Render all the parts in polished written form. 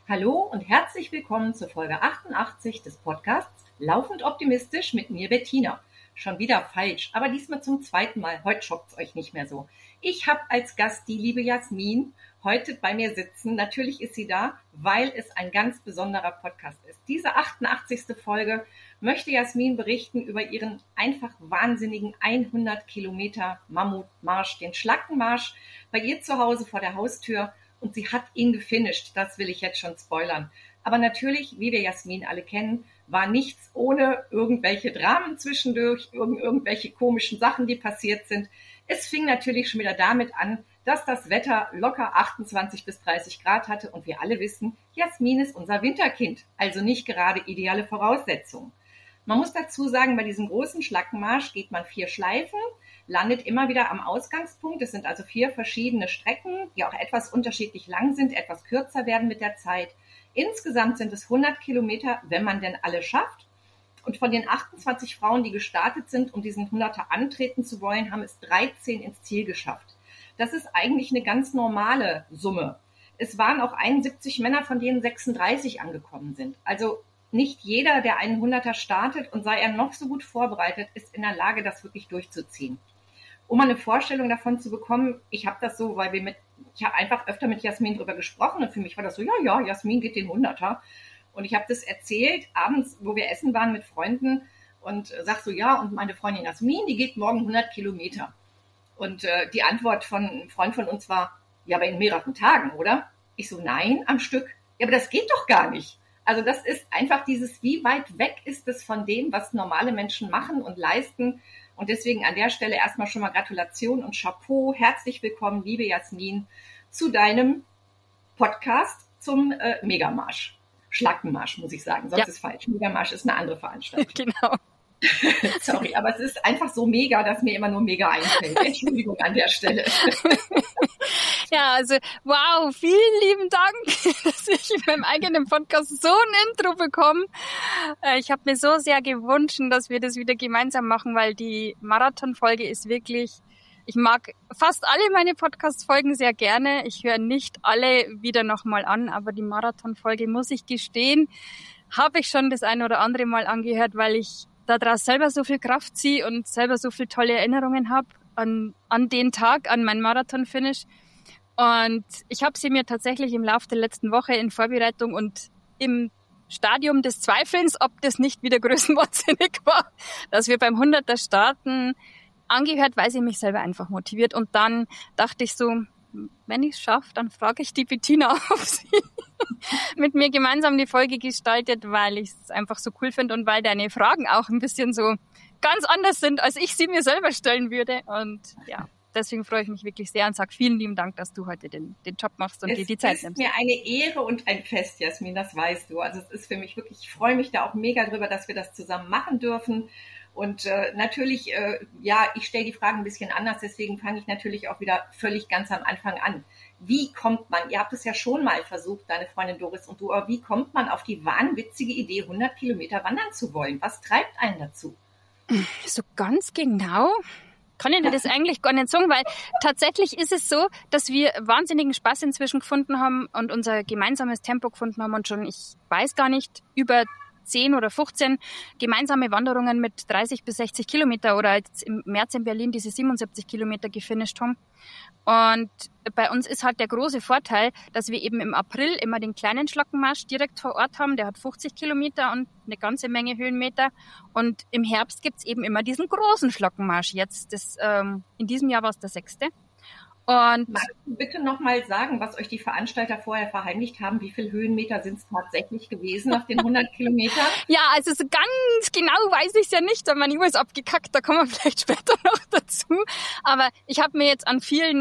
Hallo und herzlich willkommen zur Folge 88 des Podcasts Laufend Optimistisch mit mir, Bettina. Schon wieder falsch, aber diesmal zum zweiten Mal. Heute schockt's euch nicht mehr so. Ich habe als Gast die liebe Jasmin heute bei mir sitzen. Natürlich ist sie da, weil es ein ganz besonderer Podcast ist. Diese 88. Folge möchte Jasmin berichten über ihren einfach wahnsinnigen 100 Kilometer Mammutmarsch, den Schlackenmarsch bei ihr zu Hause vor der Haustür. Und sie hat ihn gefinisht, das will ich jetzt schon spoilern. Aber natürlich, wie wir Jasmin alle kennen, war nichts ohne irgendwelche Dramen zwischendurch, irgendwelche komischen Sachen, die passiert sind. Es fing natürlich schon wieder damit an, dass das Wetter locker 28 bis 30 Grad hatte. Und wir alle wissen, Jasmin ist unser Winterkind, also nicht gerade ideale Voraussetzungen. Man muss dazu sagen, bei diesem großen Schlackenmarsch geht man 4 Schleifen, landet immer wieder am Ausgangspunkt. Es sind also 4 verschiedene Strecken, die auch etwas unterschiedlich lang sind, etwas kürzer werden mit der Zeit. Insgesamt sind es 100 Kilometer, wenn man denn alle schafft. Und von den 28 Frauen, die gestartet sind, um diesen 100er antreten zu wollen, haben es 13 ins Ziel geschafft. Das ist eigentlich eine ganz normale Summe. Es waren auch 71 Männer, von denen 36 angekommen sind. Also nicht jeder, der einen 100er startet und sei er noch so gut vorbereitet, ist in der Lage, das wirklich durchzuziehen. Um mal eine Vorstellung davon zu bekommen, ich habe das so, weil ich habe einfach öfter mit Jasmin drüber gesprochen und für mich war das so, ja, Jasmin geht den 100er. Und ich habe das erzählt, abends, wo wir essen waren mit Freunden und sag so, ja, und meine Freundin Jasmin, die geht morgen 100 Kilometer. Und die Antwort von einem Freund von uns war, ja, aber in mehreren Tagen, oder? Ich so, nein, am Stück. Ja, aber das geht doch gar nicht. Also das ist einfach dieses, wie weit weg ist es von dem, was normale Menschen machen und leisten. Und deswegen an der Stelle erstmal schon mal Gratulation und Chapeau. Herzlich willkommen, liebe Jasmin, zu deinem Podcast zum Megamarsch. Schlackenmarsch, muss ich sagen, sonst ist falsch. Megamarsch ist eine andere Veranstaltung. Genau. Sorry, aber es ist einfach so mega, dass mir immer nur mega einfällt. Entschuldigung an der Stelle. Ja, also wow, vielen lieben Dank, dass ich in meinem eigenen Podcast so ein Intro bekomme. Ich habe mir so sehr gewünscht, dass wir das wieder gemeinsam machen, weil die Marathonfolge ist wirklich, ich mag fast alle meine Podcast-Folgen sehr gerne. Ich höre nicht alle wieder nochmal an, aber die Marathonfolge, muss ich gestehen, habe ich schon das ein oder andere Mal angehört, weil ich daraus selber so viel Kraft ziehe und selber so viele tolle Erinnerungen habe an den Tag, an meinen Marathon-Finish. Und ich habe sie mir tatsächlich im Laufe der letzten Woche in Vorbereitung und im Stadium des Zweifelns, ob das nicht wieder größenwahnsinnig war, dass wir beim 100er starten, angehört, weil sie mich selber einfach motiviert. Und dann dachte ich so, wenn ich es schaffe, dann frage ich die Bettina, ob sie mit mir gemeinsam die Folge gestaltet, weil ich es einfach so cool finde und weil deine Fragen auch ein bisschen so ganz anders sind, als ich sie mir selber stellen würde. Und ja, deswegen freue ich mich wirklich sehr und sage vielen lieben Dank, dass du heute den Job machst und dir die Zeit nimmst. Es ist mir eine Ehre und ein Fest, Jasmin, das weißt du. Also es ist für mich wirklich, ich freue mich da auch mega drüber, dass wir das zusammen machen dürfen. Und natürlich, ich stelle die Fragen ein bisschen anders, deswegen fange ich natürlich auch wieder völlig ganz am Anfang an. Wie kommt man, ihr habt es ja schon mal versucht, deine Freundin Doris und du, aber wie kommt man auf die wahnwitzige Idee, 100 Kilometer wandern zu wollen? Was treibt einen dazu? So ganz genau kann ich dir das eigentlich gar nicht sagen, weil tatsächlich ist es so, dass wir wahnsinnigen Spaß inzwischen gefunden haben und unser gemeinsames Tempo gefunden haben und schon, ich weiß gar nicht, über 10 oder 15 gemeinsame Wanderungen mit 30 bis 60 Kilometer oder jetzt im März in Berlin diese 77 Kilometer gefinisht haben. Und bei uns ist halt der große Vorteil, dass wir eben im April immer den kleinen Schlackenmarsch direkt vor Ort haben. Der hat 50 Kilometer und eine ganze Menge Höhenmeter. Und im Herbst gibt's eben immer diesen großen Schlackenmarsch. Jetzt, in diesem Jahr war es der 6. Und magst du bitte nochmal sagen, was euch die Veranstalter vorher verheimlicht haben? Wie viele Höhenmeter sind es tatsächlich gewesen nach den 100 Kilometern? Ja, also so ganz genau weiß ich es ja nicht, aber meine Uhr ist abgekackt, da kommen wir vielleicht später noch dazu. Aber ich habe mir jetzt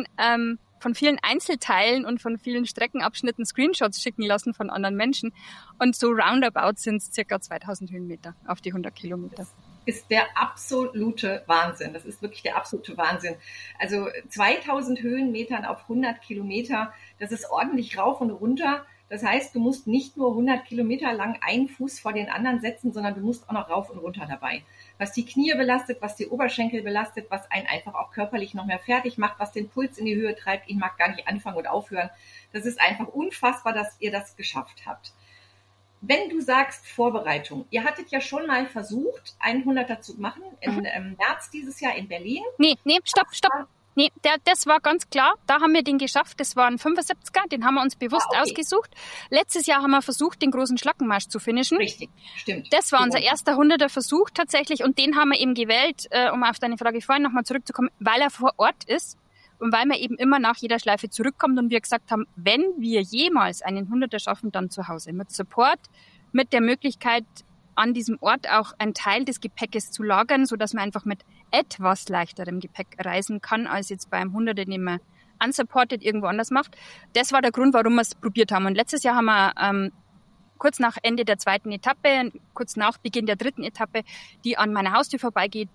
von vielen Einzelteilen und von vielen Streckenabschnitten Screenshots schicken lassen von anderen Menschen. Und so roundabout sind es circa 2000 Höhenmeter auf die 100 Kilometer. Ist der absolute Wahnsinn. Das ist wirklich der absolute Wahnsinn. Also 2000 Höhenmetern auf 100 Kilometer, das ist ordentlich rauf und runter. Das heißt, du musst nicht nur 100 Kilometer lang einen Fuß vor den anderen setzen, sondern du musst auch noch rauf und runter dabei. was die Knie belastet, was die Oberschenkel belastet, was einen einfach auch körperlich noch mehr fertig macht, was den Puls in die Höhe treibt. Ich mag gar nicht anfangen und aufhören. Das ist einfach unfassbar, dass ihr das geschafft habt. Wenn du sagst Vorbereitung, ihr hattet ja schon mal versucht, einen 100er zu machen im März dieses Jahr in Berlin. Nee, stopp. Nee, das war ganz klar. Da haben wir den geschafft. Das war ein 75er, den haben wir uns bewusst ausgesucht. Letztes Jahr haben wir versucht, den großen Schlackenmarsch zu finishen. Richtig, stimmt. Das war unser erster 100er Versuch tatsächlich und den haben wir eben gewählt, um auf deine Frage vorhin nochmal zurückzukommen, weil er vor Ort ist und weil man eben immer nach jeder Schleife zurückkommt und wir gesagt haben, wenn wir jemals einen 100er schaffen, dann zu Hause. Mit Support, mit der Möglichkeit, an diesem Ort auch einen Teil des Gepäckes zu lagern, sodass man einfach mit etwas leichterem Gepäck reisen kann, als jetzt beim 100er, den man unsupported irgendwo anders macht. Das war der Grund, warum wir es probiert haben. Und letztes Jahr haben wir kurz nach Ende der 2. Etappe, kurz nach Beginn der 3. Etappe, die an meiner Haustür vorbeigeht,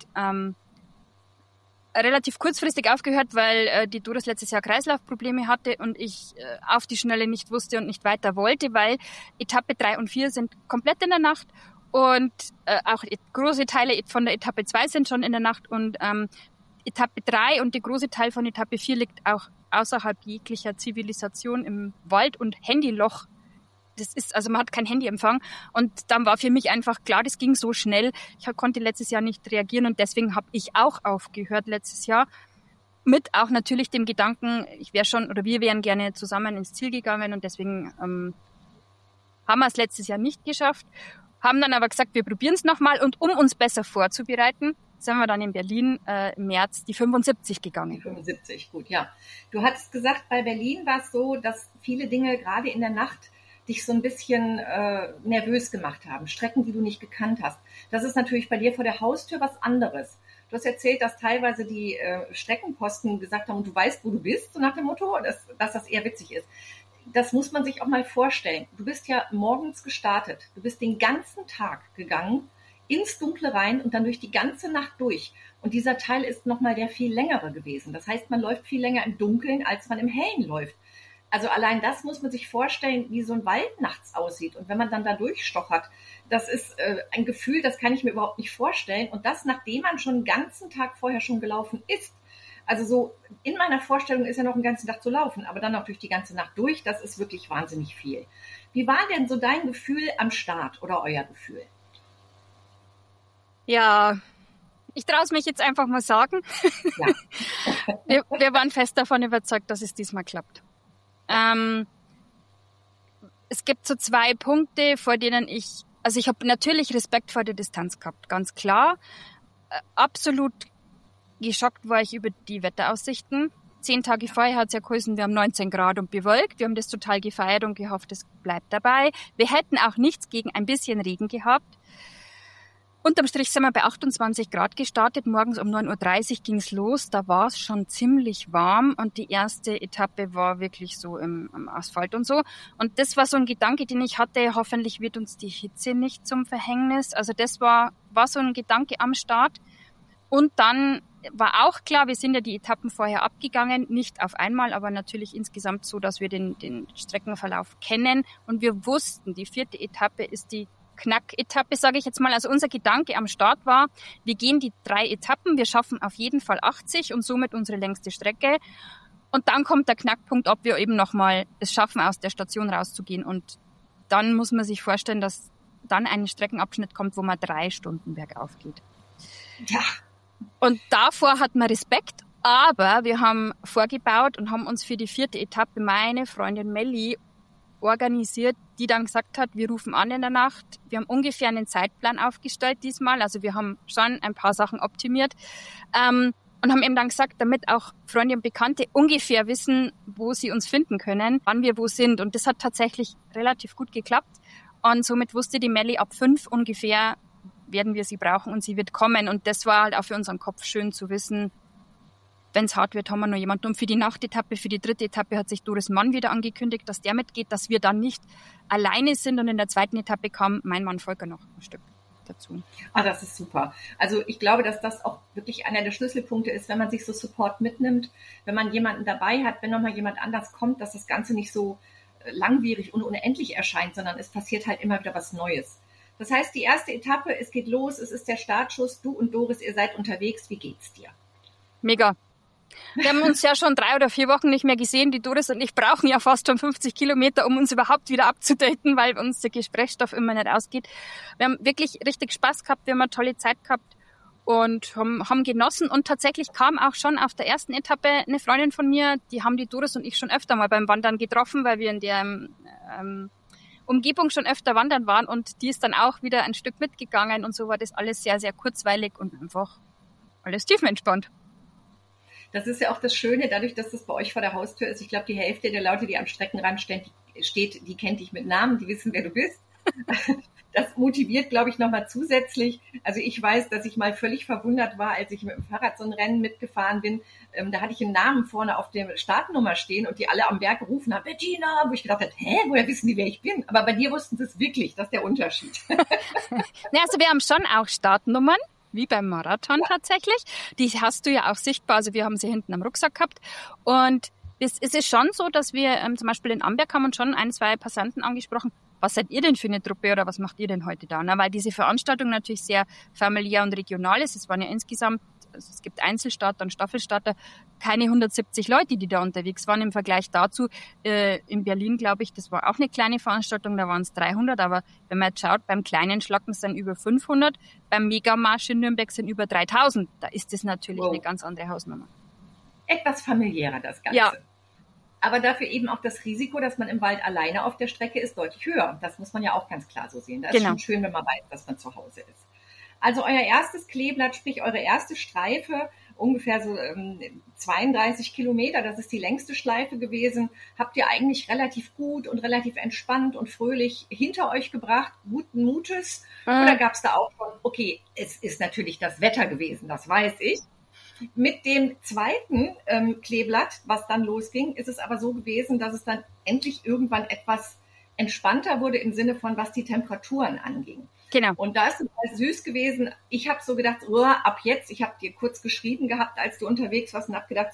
relativ kurzfristig aufgehört, weil die Doris letztes Jahr Kreislaufprobleme hatte und ich auf die Schnelle nicht wusste und nicht weiter wollte, weil Etappe 3 und 4 sind komplett in der Nacht und auch große Teile von der Etappe 2 sind schon in der Nacht und Etappe 3 und der große Teil von Etappe 4 liegt auch außerhalb jeglicher Zivilisation im Wald und Handyloch. Das ist, also man hat kein Handyempfang und dann war für mich einfach klar, das ging so schnell. Ich konnte letztes Jahr nicht reagieren und deswegen habe ich auch aufgehört letztes Jahr. Mit auch natürlich dem Gedanken, wir wären gerne zusammen ins Ziel gegangen und deswegen haben wir es letztes Jahr nicht geschafft. Haben dann aber gesagt, wir probieren es nochmal und um uns besser vorzubereiten, sind wir dann in Berlin im März die 75 gegangen. Die 75, gut, ja. Du hattest gesagt, bei Berlin war es so, dass viele Dinge gerade in der Nacht dich so ein bisschen nervös gemacht haben. Strecken, die du nicht gekannt hast. Das ist natürlich bei dir vor der Haustür was anderes. Du hast erzählt, dass teilweise die Streckenposten gesagt haben, und du weißt, wo du bist, so nach dem Motto, dass das eher witzig ist. Das muss man sich auch mal vorstellen. Du bist ja morgens gestartet. Du bist den ganzen Tag gegangen, ins Dunkle rein und dann durch die ganze Nacht durch. Und dieser Teil ist nochmal der viel längere gewesen. Das heißt, man läuft viel länger im Dunkeln, als man im Hellen läuft. Also allein das muss man sich vorstellen, wie so ein Wald nachts aussieht. Und wenn man dann da durchstochert, das ist ein Gefühl, das kann ich mir überhaupt nicht vorstellen. Und das, nachdem man schon den ganzen Tag vorher schon gelaufen ist. Also so in meiner Vorstellung ist ja noch einen ganzen Tag zu laufen, aber dann auch durch die ganze Nacht durch, das ist wirklich wahnsinnig viel. Wie war denn so dein Gefühl am Start oder euer Gefühl? Ja, ich traue es mich jetzt einfach mal sagen. Ja. wir waren fest davon überzeugt, dass es diesmal klappt. Es gibt so 2 Punkte, vor denen ich habe natürlich Respekt vor der Distanz gehabt, ganz klar. Absolut geschockt war ich über die Wetteraussichten. 10 Tage vorher hat es ja geheißen, wir haben 19 Grad und bewölkt. Wir haben das total gefeiert und gehofft, es bleibt dabei. Wir hätten auch nichts gegen ein bisschen Regen gehabt. Unterm Strich sind wir bei 28 Grad gestartet. Morgens um 9.30 Uhr ging es los. Da war es schon ziemlich warm und die erste Etappe war wirklich so im Asphalt und so. Und das war so ein Gedanke, den ich hatte, hoffentlich wird uns die Hitze nicht zum Verhängnis. Also das war so ein Gedanke am Start. Und dann war auch klar, wir sind ja die Etappen vorher abgegangen, nicht auf einmal, aber natürlich insgesamt so, dass wir den Streckenverlauf kennen. Und wir wussten, die 4. Etappe ist die Knack-Etappe, sage ich jetzt mal. Also unser Gedanke am Start war, wir gehen die 3 Etappen, wir schaffen auf jeden Fall 80 und somit unsere längste Strecke. Und dann kommt der Knackpunkt, ob wir eben nochmal es schaffen, aus der Station rauszugehen. Und dann muss man sich vorstellen, dass dann ein Streckenabschnitt kommt, wo man 3 Stunden bergauf geht. Ja. Und davor hat man Respekt, aber wir haben vorgebaut und haben uns für die 4. Etappe meine Freundin Melli organisiert, die dann gesagt hat, wir rufen an in der Nacht. Wir haben ungefähr einen Zeitplan aufgestellt diesmal, also wir haben schon ein paar Sachen optimiert und haben eben dann gesagt, damit auch Freunde und Bekannte ungefähr wissen, wo sie uns finden können, wann wir wo sind. Und das hat tatsächlich relativ gut geklappt und somit wusste die Melli ab 5 ungefähr, werden wir sie brauchen und sie wird kommen. Und das war halt auch für unseren Kopf schön zu wissen, wenn es hart wird, haben wir noch jemanden. Und für die Nachtetappe, für die 3. Etappe hat sich Doris Mann wieder angekündigt, dass der mitgeht, dass wir dann nicht alleine sind. Und in der 2. Etappe kam mein Mann Volker noch ein Stück dazu. Ah, das ist super. Also ich glaube, dass das auch wirklich einer der Schlüsselpunkte ist, wenn man sich so Support mitnimmt, wenn man jemanden dabei hat, wenn nochmal jemand anders kommt, dass das Ganze nicht so langwierig und unendlich erscheint, sondern es passiert halt immer wieder was Neues. Das heißt, die erste Etappe, es geht los, es ist der Startschuss, du und Doris, ihr seid unterwegs. Wie geht's dir? Mega. Wir haben uns ja schon 3 oder 4 Wochen nicht mehr gesehen. Die Doris und ich brauchen ja fast schon 50 Kilometer, um uns überhaupt wieder abzudaten, weil uns der Gesprächsstoff immer nicht ausgeht. Wir haben wirklich richtig Spaß gehabt, wir haben eine tolle Zeit gehabt und haben genossen. Und tatsächlich kam auch schon auf der ersten Etappe eine Freundin von mir, die haben die Doris und ich schon öfter mal beim Wandern getroffen, weil wir in der Umgebung schon öfter wandern waren, und die ist dann auch wieder ein Stück mitgegangen, und so war das alles sehr, sehr kurzweilig und einfach alles tiefenentspannt. Das ist ja auch das Schöne, dadurch, dass das bei euch vor der Haustür ist. Ich glaube, die Hälfte der Leute, die am Streckenrand steht, die kennt dich mit Namen, die wissen, wer du bist. Das motiviert, glaube ich, nochmal zusätzlich. Also ich weiß, dass ich mal völlig verwundert war, als ich mit dem Fahrrad so ein Rennen mitgefahren bin. Da hatte ich einen Namen vorne auf der Startnummer stehen und die alle am Berg gerufen haben, Bettina, wo ich gedacht habe, woher wissen die, wer ich bin? Aber bei dir wussten sie es wirklich, das ist der Unterschied. Also wir haben schon auch Startnummern, wie beim Marathon tatsächlich. Die hast du ja auch sichtbar. Also wir haben sie hinten am Rucksack gehabt. Und es ist schon so, dass wir zum Beispiel in Amberg haben uns schon 1, 2 Passanten angesprochen. Was seid ihr denn für eine Truppe oder was macht ihr denn heute da? Na, weil diese Veranstaltung natürlich sehr familiär und regional ist. Es waren ja insgesamt, also es gibt Einzelstarter und Staffelstarter, keine 170 Leute, die da unterwegs waren. Im Vergleich dazu, in Berlin, glaube ich, das war auch eine kleine Veranstaltung, da waren es 300. Aber wenn man jetzt schaut, beim kleinen Schlacken sind über 500, beim Megamarsch in Nürnberg sind über 3000. Da ist das natürlich eine ganz andere Hausnummer. Etwas familiärer, das Ganze. Ja. Aber dafür eben auch das Risiko, dass man im Wald alleine auf der Strecke ist, deutlich höher. Das muss man ja auch ganz klar so sehen. Das ist schon schön, wenn man weiß, dass man zu Hause ist. Also euer erstes Kleeblatt, sprich eure erste Streife, ungefähr so 32 Kilometer, das ist die längste Schleife gewesen, habt ihr eigentlich relativ gut und relativ entspannt und fröhlich hinter euch gebracht, guten Mutes? Oder gab es da auch schon, okay, es ist natürlich das Wetter gewesen, das weiß ich. Mit dem zweiten Kleeblatt, was dann losging, ist es aber so gewesen, dass es dann endlich irgendwann etwas entspannter wurde im Sinne von, was die Temperaturen anging. Genau. Und da ist es halt süß gewesen. Ich habe so gedacht, ab jetzt, ich habe dir kurz geschrieben gehabt, als du unterwegs warst, und habe gedacht,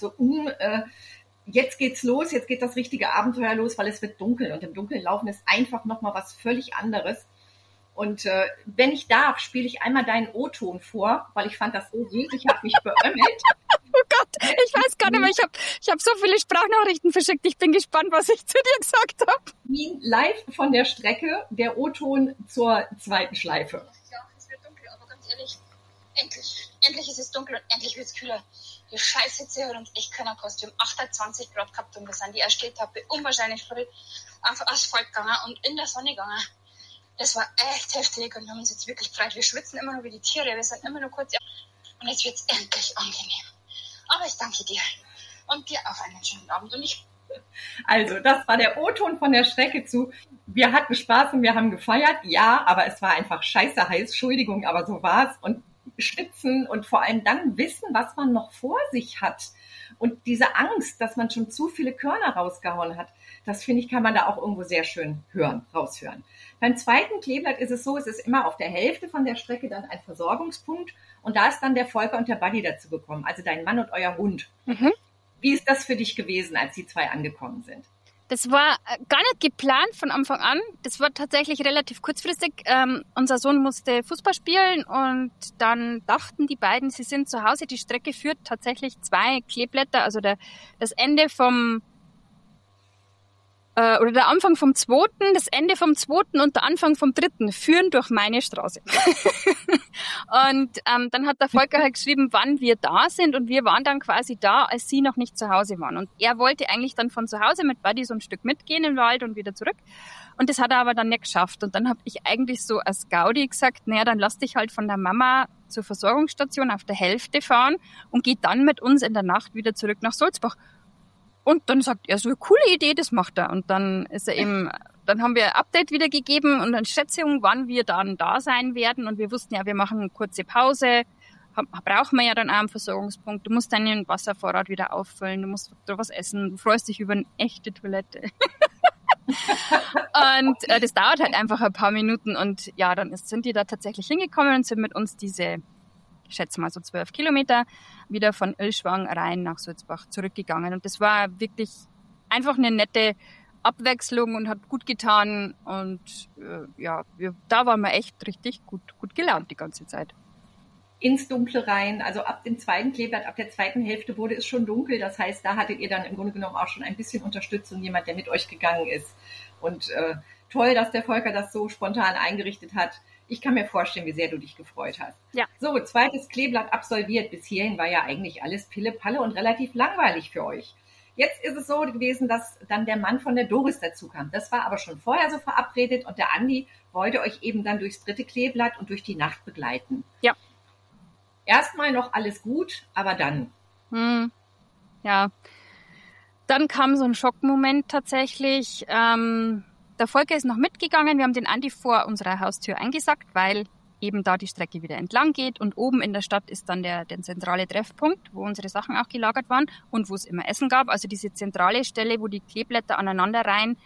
jetzt geht's los, jetzt geht das richtige Abenteuer los, weil es wird dunkel. Und im Dunkeln laufen ist einfach nochmal was völlig anderes. Und wenn ich darf, spiele ich einmal deinen O-Ton vor, weil ich fand das so süß, ich habe mich beömmelt. Oh Gott, ich weiß gar nicht mehr, ich hab so viele Sprachnachrichten verschickt, ich bin gespannt, was ich zu dir gesagt habe. Live von der Strecke, der O-Ton zur zweiten Schleife. Ja, es wird dunkel, aber ganz ehrlich, endlich ist es dunkel und endlich wird es kühler. Die Scheißhitze hat uns echt keiner gekostet. Wir haben 28 Grad gehabt und wir sind die erste Etappe unwahrscheinlich früh auf Asphalt gegangen und in der Sonne gegangen. Das war echt heftig und wir haben uns jetzt wirklich gefreut. Wir schwitzen immer noch wie die Tiere, wir sind immer noch kurz. Und jetzt wird es endlich angenehm. Aber ich danke dir und dir auch einen schönen Abend. Also, das war der O-Ton von der Strecke zu. Wir hatten Spaß und wir haben gefeiert. Ja, aber es war einfach scheiße heiß. Entschuldigung, aber so war's. Und schwitzen und vor allem dann wissen, was man noch vor sich hat. Und diese Angst, dass man schon zu viele Körner rausgehauen hat, das finde ich, kann man da auch irgendwo sehr schön raushören. Beim zweiten Kleeblatt ist es so, es ist immer auf der Hälfte von der Strecke dann ein Versorgungspunkt und da ist dann der Volker und der Buddy dazu gekommen, also dein Mann und euer Hund. Mhm. Wie ist das für dich gewesen, als die 2 angekommen sind? Das war gar nicht geplant von Anfang an. Das war tatsächlich relativ kurzfristig. Unser Sohn musste Fußball spielen und dann dachten die beiden, sie sind zu Hause. Die Strecke führt tatsächlich 2 Kleeblätter, also das Ende oder der Anfang vom 2., das Ende vom 2. und der Anfang vom 3. führen durch meine Straße. Und dann hat der Volker halt geschrieben, wann wir da sind und wir waren dann quasi da, als sie noch nicht zu Hause waren. Und er wollte eigentlich dann von zu Hause mit Buddy so ein Stück mitgehen im Wald und wieder zurück. Und das hat er aber dann nicht geschafft. Und dann habe ich eigentlich so als Gaudi gesagt, naja, dann lass dich halt von der Mama zur Versorgungsstation auf der Hälfte fahren und geh dann mit uns in der Nacht wieder zurück nach Sulzbach. Und dann sagt er, so eine coole Idee, das macht er. Und dann ist er eben, dann haben wir ein Update wieder gegeben und eine Schätzung, wann wir dann da sein werden. Und wir wussten ja, wir machen eine kurze Pause. Brauchen wir ja dann auch einen Versorgungspunkt. Du musst deinen Wasservorrat wieder auffüllen, du musst was essen, du freust dich über eine echte Toilette. Und das dauert halt einfach ein paar Minuten. Und ja, dann sind die da tatsächlich hingekommen und sind mit uns diese, ich schätze mal so 12 Kilometer, wieder von Ilschwang rein nach Sulzbach zurückgegangen. Und das war wirklich einfach eine nette Abwechslung und hat gut getan. Und da waren wir echt richtig gut gelaunt die ganze Zeit. Ins Dunkle rein, also ab dem zweiten Kleeblatt, ab der zweiten Hälfte wurde es schon dunkel. Das heißt, da hattet ihr dann im Grunde genommen auch schon ein bisschen Unterstützung, jemand, der mit euch gegangen ist. Und toll, dass der Volker das so spontan eingerichtet hat. Ich kann mir vorstellen, wie sehr du dich gefreut hast. Ja. So, zweites Kleeblatt absolviert. Bis hierhin war ja eigentlich alles Pille-Palle und relativ langweilig für euch. Jetzt ist es so gewesen, dass dann der Mann von der Doris dazu kam. Das war aber schon vorher so verabredet und der Andi wollte euch eben dann durchs dritte Kleeblatt und durch die Nacht begleiten. Ja. Erstmal noch alles gut, aber dann. Ja, dann kam so ein Schockmoment tatsächlich. Der Volker ist noch mitgegangen. Wir haben den Andi vor unserer Haustür eingesackt, weil eben da die Strecke wieder entlang geht. Und oben in der Stadt ist dann der zentrale Treffpunkt, wo unsere Sachen auch gelagert waren und wo es immer Essen gab. Also diese zentrale Stelle, wo die Kleeblätter aneinander reihen,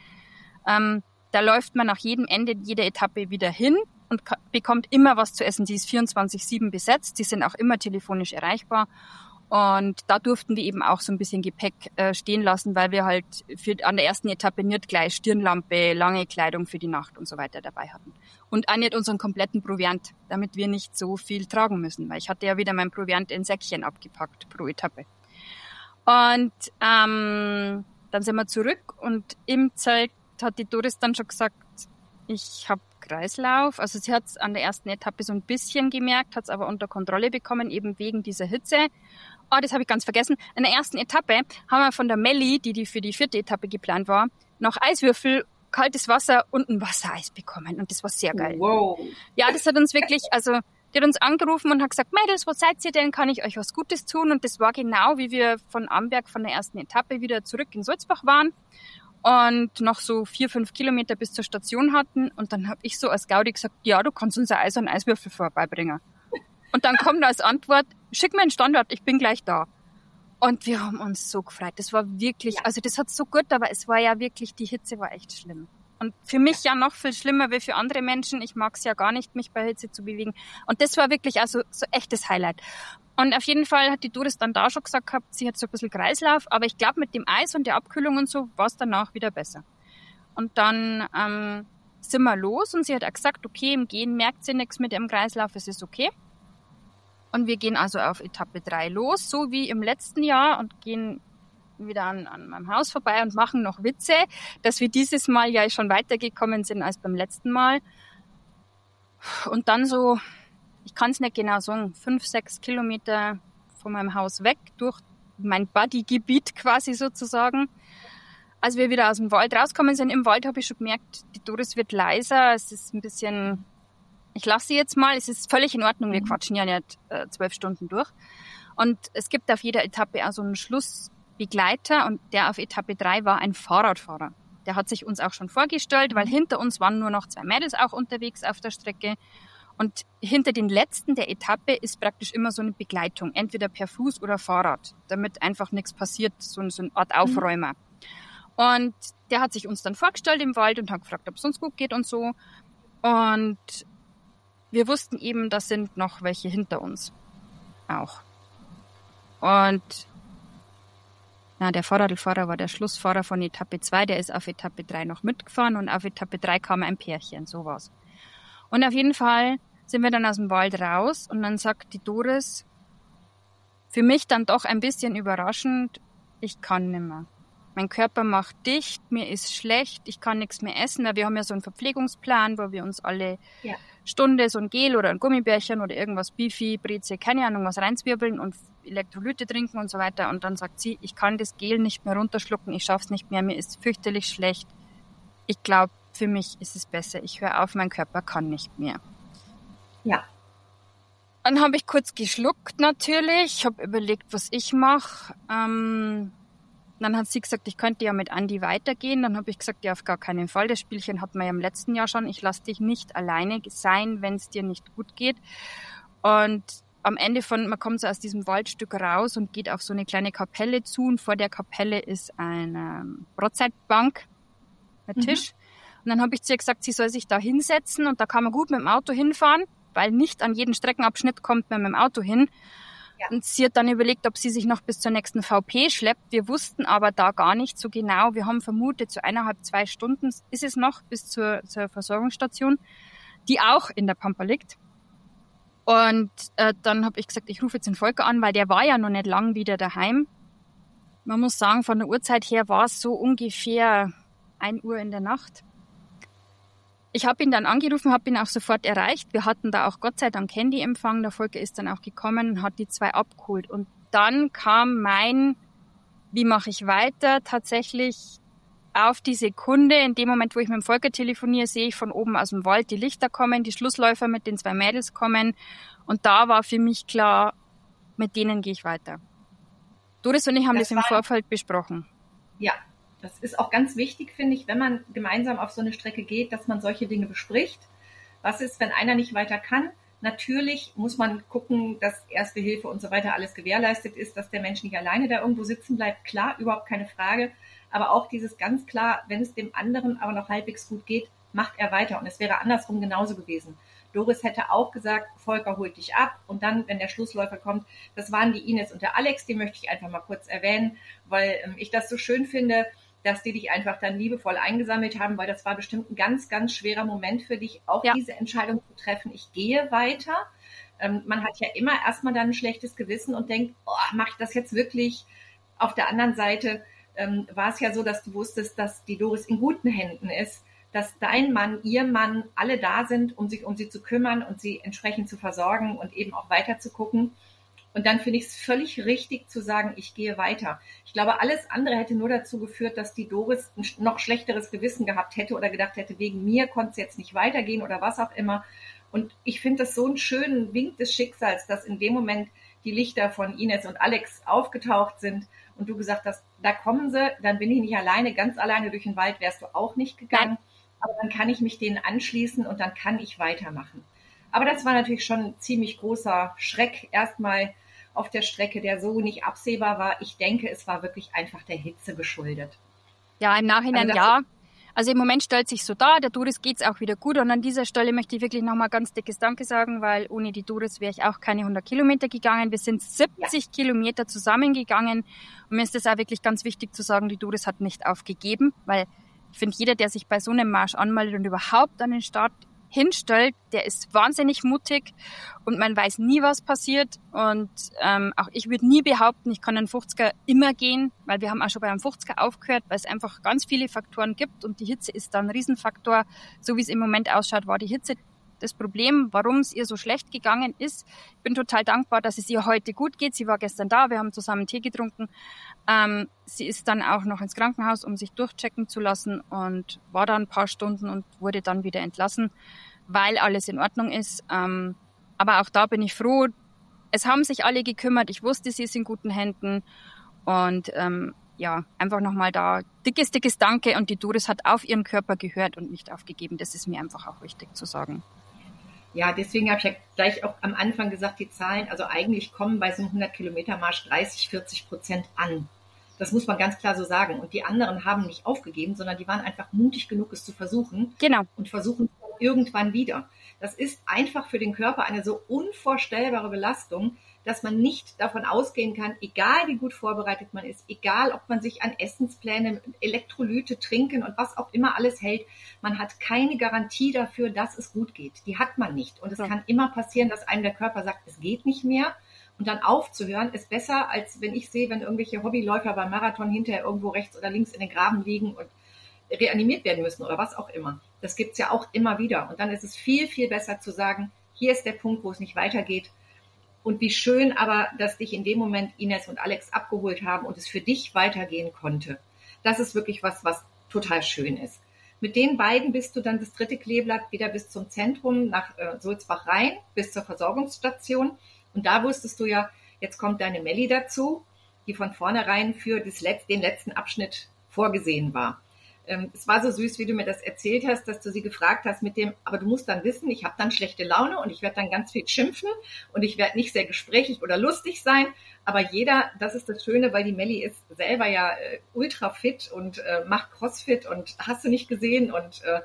da läuft man nach jedem Ende jeder Etappe wieder hin und bekommt immer was zu essen. Die ist 24/7 besetzt. Die sind auch immer telefonisch erreichbar. Und da durften wir eben auch so ein bisschen Gepäck stehen lassen, weil wir halt an der ersten Etappe nicht gleich Stirnlampe, lange Kleidung für die Nacht und so weiter dabei hatten. Und auch nicht unseren kompletten Proviant, damit wir nicht so viel tragen müssen, weil ich hatte ja wieder mein Proviant in Säckchen abgepackt pro Etappe. Und dann sind wir zurück und im Zelt hat die Doris dann schon gesagt, ich habe Kreislauf. Also sie hat es an der ersten Etappe so ein bisschen gemerkt, hat es aber unter Kontrolle bekommen, eben wegen dieser Hitze. Oh, das habe ich ganz vergessen. In der ersten Etappe haben wir von der Melli, die für die vierte Etappe geplant war, noch Eiswürfel, kaltes Wasser und ein Wassereis bekommen. Und das war sehr geil. Wow. Ja, das hat uns wirklich, also die hat uns angerufen und hat gesagt, Mädels, wo seid ihr denn? Kann ich euch was Gutes tun? Und das war genau, wie wir von Amberg von der ersten Etappe wieder zurück in Sulzbach waren und noch so 4-5 Kilometer bis zur Station hatten. Und dann habe ich so als Gaudi gesagt, ja, du kannst uns ein Eis und Eiswürfel vorbeibringen. Und dann kommt als Antwort, schick mir einen Standort, ich bin gleich da. Und wir haben uns so gefreut. Das war wirklich, also das hat so gut, aber es war ja wirklich, die Hitze war echt schlimm. Und für mich ja noch viel schlimmer wie für andere Menschen. Ich mag es ja gar nicht, mich bei Hitze zu bewegen. Und das war wirklich also so echtes Highlight. Und auf jeden Fall hat die Doris dann da schon gesagt gehabt, sie hat so ein bisschen Kreislauf. Aber ich glaube, mit dem Eis und der Abkühlung und so war es danach wieder besser. Und dann sind wir los und sie hat auch gesagt, okay, im Gehen merkt sie nichts mit ihrem Kreislauf, es ist okay. Und wir gehen also auf Etappe 3 los, so wie im letzten Jahr und gehen wieder an meinem Haus vorbei und machen noch Witze, dass wir dieses Mal ja schon weitergekommen sind als beim letzten Mal. Und dann so, ich kann es nicht genau sagen, 5-6 Kilometer von meinem Haus weg, durch mein Buddy-Gebiet quasi sozusagen. Als wir wieder aus dem Wald rauskommen sind, im Wald habe ich schon gemerkt, die Doris wird leiser, es ist ein bisschen... Ich lasse sie jetzt mal, es ist völlig in Ordnung, wir quatschen ja nicht 12 Stunden durch. Und es gibt auf jeder Etappe auch so einen Schlussbegleiter und der auf Etappe 3 war ein Fahrradfahrer. Der hat sich uns auch schon vorgestellt, weil hinter uns waren nur noch 2 Mädels auch unterwegs auf der Strecke. Und hinter den letzten der Etappe ist praktisch immer so eine Begleitung, entweder per Fuß oder Fahrrad, damit einfach nichts passiert, so eine Art Aufräumer. Und der hat sich uns dann vorgestellt im Wald und hat gefragt, ob es uns gut geht und so. Und wir wussten eben, da sind noch welche hinter uns auch. Und der Fahrradfahrer war der Schlussfahrer von Etappe 2, der ist auf Etappe 3 noch mitgefahren und auf Etappe 3 kam ein Pärchen, so war's. Und auf jeden Fall sind wir dann aus dem Wald raus und dann sagt die Doris, für mich dann doch ein bisschen überraschend, ich kann nimmer. Mein Körper macht dicht, mir ist schlecht, ich kann nichts mehr essen. Wir haben ja so einen Verpflegungsplan, wo wir uns alle Stunde so ein Gel oder ein Gummibärchen oder irgendwas, Bifi, Breze, keine Ahnung, was reinzwirbeln und Elektrolyte trinken und so weiter. Und dann sagt sie, ich kann das Gel nicht mehr runterschlucken, ich schaff's nicht mehr, mir ist fürchterlich schlecht. Ich glaube, für mich ist es besser. Ich höre auf, mein Körper kann nicht mehr. Ja. Dann habe ich kurz geschluckt natürlich, habe überlegt, was ich mache. Dann hat sie gesagt, ich könnte ja mit Andi weitergehen. Dann habe ich gesagt, ja, auf gar keinen Fall. Das Spielchen hatten wir ja im letzten Jahr schon. Ich lasse dich nicht alleine sein, wenn es dir nicht gut geht. Und am Ende man kommt so aus diesem Waldstück raus und geht auf so eine kleine Kapelle zu. Und vor der Kapelle ist eine Brotzeitbank, ein Tisch. Und dann habe ich zu ihr gesagt, sie soll sich da hinsetzen. Und da kann man gut mit dem Auto hinfahren, weil nicht an jeden Streckenabschnitt kommt man mit dem Auto hin. Ja. Und sie hat dann überlegt, ob sie sich noch bis zur nächsten VP schleppt. Wir wussten aber da gar nicht so genau. Wir haben vermutet, so 1,5-2 Stunden ist es noch bis zur Versorgungsstation, die auch in der Pampa liegt. Und dann habe ich gesagt, ich rufe jetzt den Volker an, weil der war ja noch nicht lang wieder daheim. Man muss sagen, von der Uhrzeit her war es so ungefähr 1 Uhr in der Nacht. Ich habe ihn dann angerufen, habe ihn auch sofort erreicht. Wir hatten da auch Gott sei Dank Handyempfang. Der Volker ist dann auch gekommen und hat die 2 abgeholt. Und dann kam wie mache ich weiter, tatsächlich auf die Sekunde. In dem Moment, wo ich mit dem Volker telefoniere, sehe ich von oben aus dem Wald die Lichter kommen, die Schlussläufer mit den 2 Mädels kommen. Und da war für mich klar, mit denen gehe ich weiter. Doris und ich haben das im Vorfeld besprochen. Ja. Das ist auch ganz wichtig, finde ich, wenn man gemeinsam auf so eine Strecke geht, dass man solche Dinge bespricht. Was ist, wenn einer nicht weiter kann? Natürlich muss man gucken, dass Erste Hilfe und so weiter alles gewährleistet ist, dass der Mensch nicht alleine da irgendwo sitzen bleibt. Klar, überhaupt keine Frage. Aber auch dieses ganz klar, wenn es dem anderen aber noch halbwegs gut geht, macht er weiter. Und es wäre andersrum genauso gewesen. Doris hätte auch gesagt, Volker holt dich ab. Und dann, wenn der Schlussläufer kommt, das waren die Ines und der Alex, die möchte ich einfach mal kurz erwähnen, weil ich das so schön finde, dass die dich einfach dann liebevoll eingesammelt haben, weil das war bestimmt ein ganz, ganz schwerer Moment für dich, auch diese Entscheidung zu treffen, ich gehe weiter. Man hat ja immer erstmal dann ein schlechtes Gewissen und denkt, mache ich das jetzt wirklich? Auf der anderen Seite war es ja so, dass du wusstest, dass die Doris in guten Händen ist, dass dein Mann, ihr Mann, alle da sind, um sich um sie zu kümmern und sie entsprechend zu versorgen und eben auch weiter zu gucken. Und dann finde ich es völlig richtig zu sagen, ich gehe weiter. Ich glaube, alles andere hätte nur dazu geführt, dass die Doris ein noch schlechteres Gewissen gehabt hätte oder gedacht hätte, wegen mir konnte es jetzt nicht weitergehen oder was auch immer. Und ich finde das so einen schönen Wink des Schicksals, dass in dem Moment die Lichter von Ines und Alex aufgetaucht sind und du gesagt hast, da kommen sie, dann bin ich nicht alleine, ganz alleine durch den Wald wärst du auch nicht gegangen. Aber dann kann ich mich denen anschließen und dann kann ich weitermachen. Aber das war natürlich schon ein ziemlich großer Schreck erstmal auf der Strecke, der so nicht absehbar war. Ich denke, es war wirklich einfach der Hitze geschuldet. Ja, im Nachhinein ja. Also im Moment stellt sich so dar, der Doris geht's auch wieder gut. Und an dieser Stelle möchte ich wirklich nochmal ganz dickes Danke sagen, weil ohne die Doris wäre ich auch keine 100 Kilometer gegangen. Wir sind 70 Kilometer zusammengegangen. Und mir ist das auch wirklich ganz wichtig zu sagen, die Doris hat nicht aufgegeben, weil ich finde, jeder, der sich bei so einem Marsch anmeldet und überhaupt an den Start hinstellt, der ist wahnsinnig mutig und man weiß nie, was passiert. Und auch ich würde nie behaupten, ich kann einen 50er immer gehen, weil wir haben auch schon bei einem 50er aufgehört, weil es einfach ganz viele Faktoren gibt und die Hitze ist da ein Riesenfaktor. So wie es im Moment ausschaut, war die Hitze das Problem, warum es ihr so schlecht gegangen ist. Ich bin total dankbar, dass es ihr heute gut geht. Sie war gestern da, wir haben zusammen Tee getrunken. Sie ist dann auch noch ins Krankenhaus, um sich durchchecken zu lassen und war da ein paar Stunden und wurde dann wieder entlassen, weil alles in Ordnung ist. Aber auch da bin ich froh. Es haben sich alle gekümmert. Ich wusste, sie ist in guten Händen. Und einfach nochmal da dickes Danke. Und die Doris hat auf ihren Körper gehört und nicht aufgegeben. Das ist mir einfach auch wichtig zu sagen. Ja, deswegen habe ich ja gleich auch am Anfang gesagt, die Zahlen, also eigentlich kommen bei so einem 100-Kilometer-Marsch 30-40% an. Das muss man ganz klar so sagen. Und die anderen haben nicht aufgegeben, sondern die waren einfach mutig genug, es zu versuchen. Genau. Und versuchen es dann irgendwann wieder. Das ist einfach für den Körper eine so unvorstellbare Belastung, dass man nicht davon ausgehen kann, egal wie gut vorbereitet man ist, egal ob man sich an Essenspläne, Elektrolyte, Trinken und was auch immer alles hält, man hat keine Garantie dafür, dass es gut geht. Die hat man nicht. Und es kann immer passieren, dass einem der Körper sagt, es geht nicht mehr. Und dann aufzuhören ist besser, als wenn ich sehe, wenn irgendwelche Hobbyläufer beim Marathon hinterher irgendwo rechts oder links in den Graben liegen und reanimiert werden müssen oder was auch immer. Das gibt's ja auch immer wieder. Und dann ist es viel, viel besser zu sagen, hier ist der Punkt, wo es nicht weitergeht. Und wie schön aber, dass dich in dem Moment Ines und Alex abgeholt haben und es für dich weitergehen konnte. Das ist wirklich was total schön ist. Mit den beiden bist du dann das 3. Kleeblatt wieder bis zum Zentrum nach Sulzbach rein, bis zur Versorgungsstation. Und da wusstest du ja, jetzt kommt deine Melli dazu, die von vornherein für den letzten Abschnitt vorgesehen war. Es war so süß, wie du mir das erzählt hast, dass du sie gefragt hast aber du musst dann wissen, ich habe dann schlechte Laune und ich werde dann ganz viel schimpfen und ich werde nicht sehr gesprächig oder lustig sein, aber das ist das Schöne, weil die Melli ist selber ja ultra fit und macht Crossfit und hast du nicht gesehen und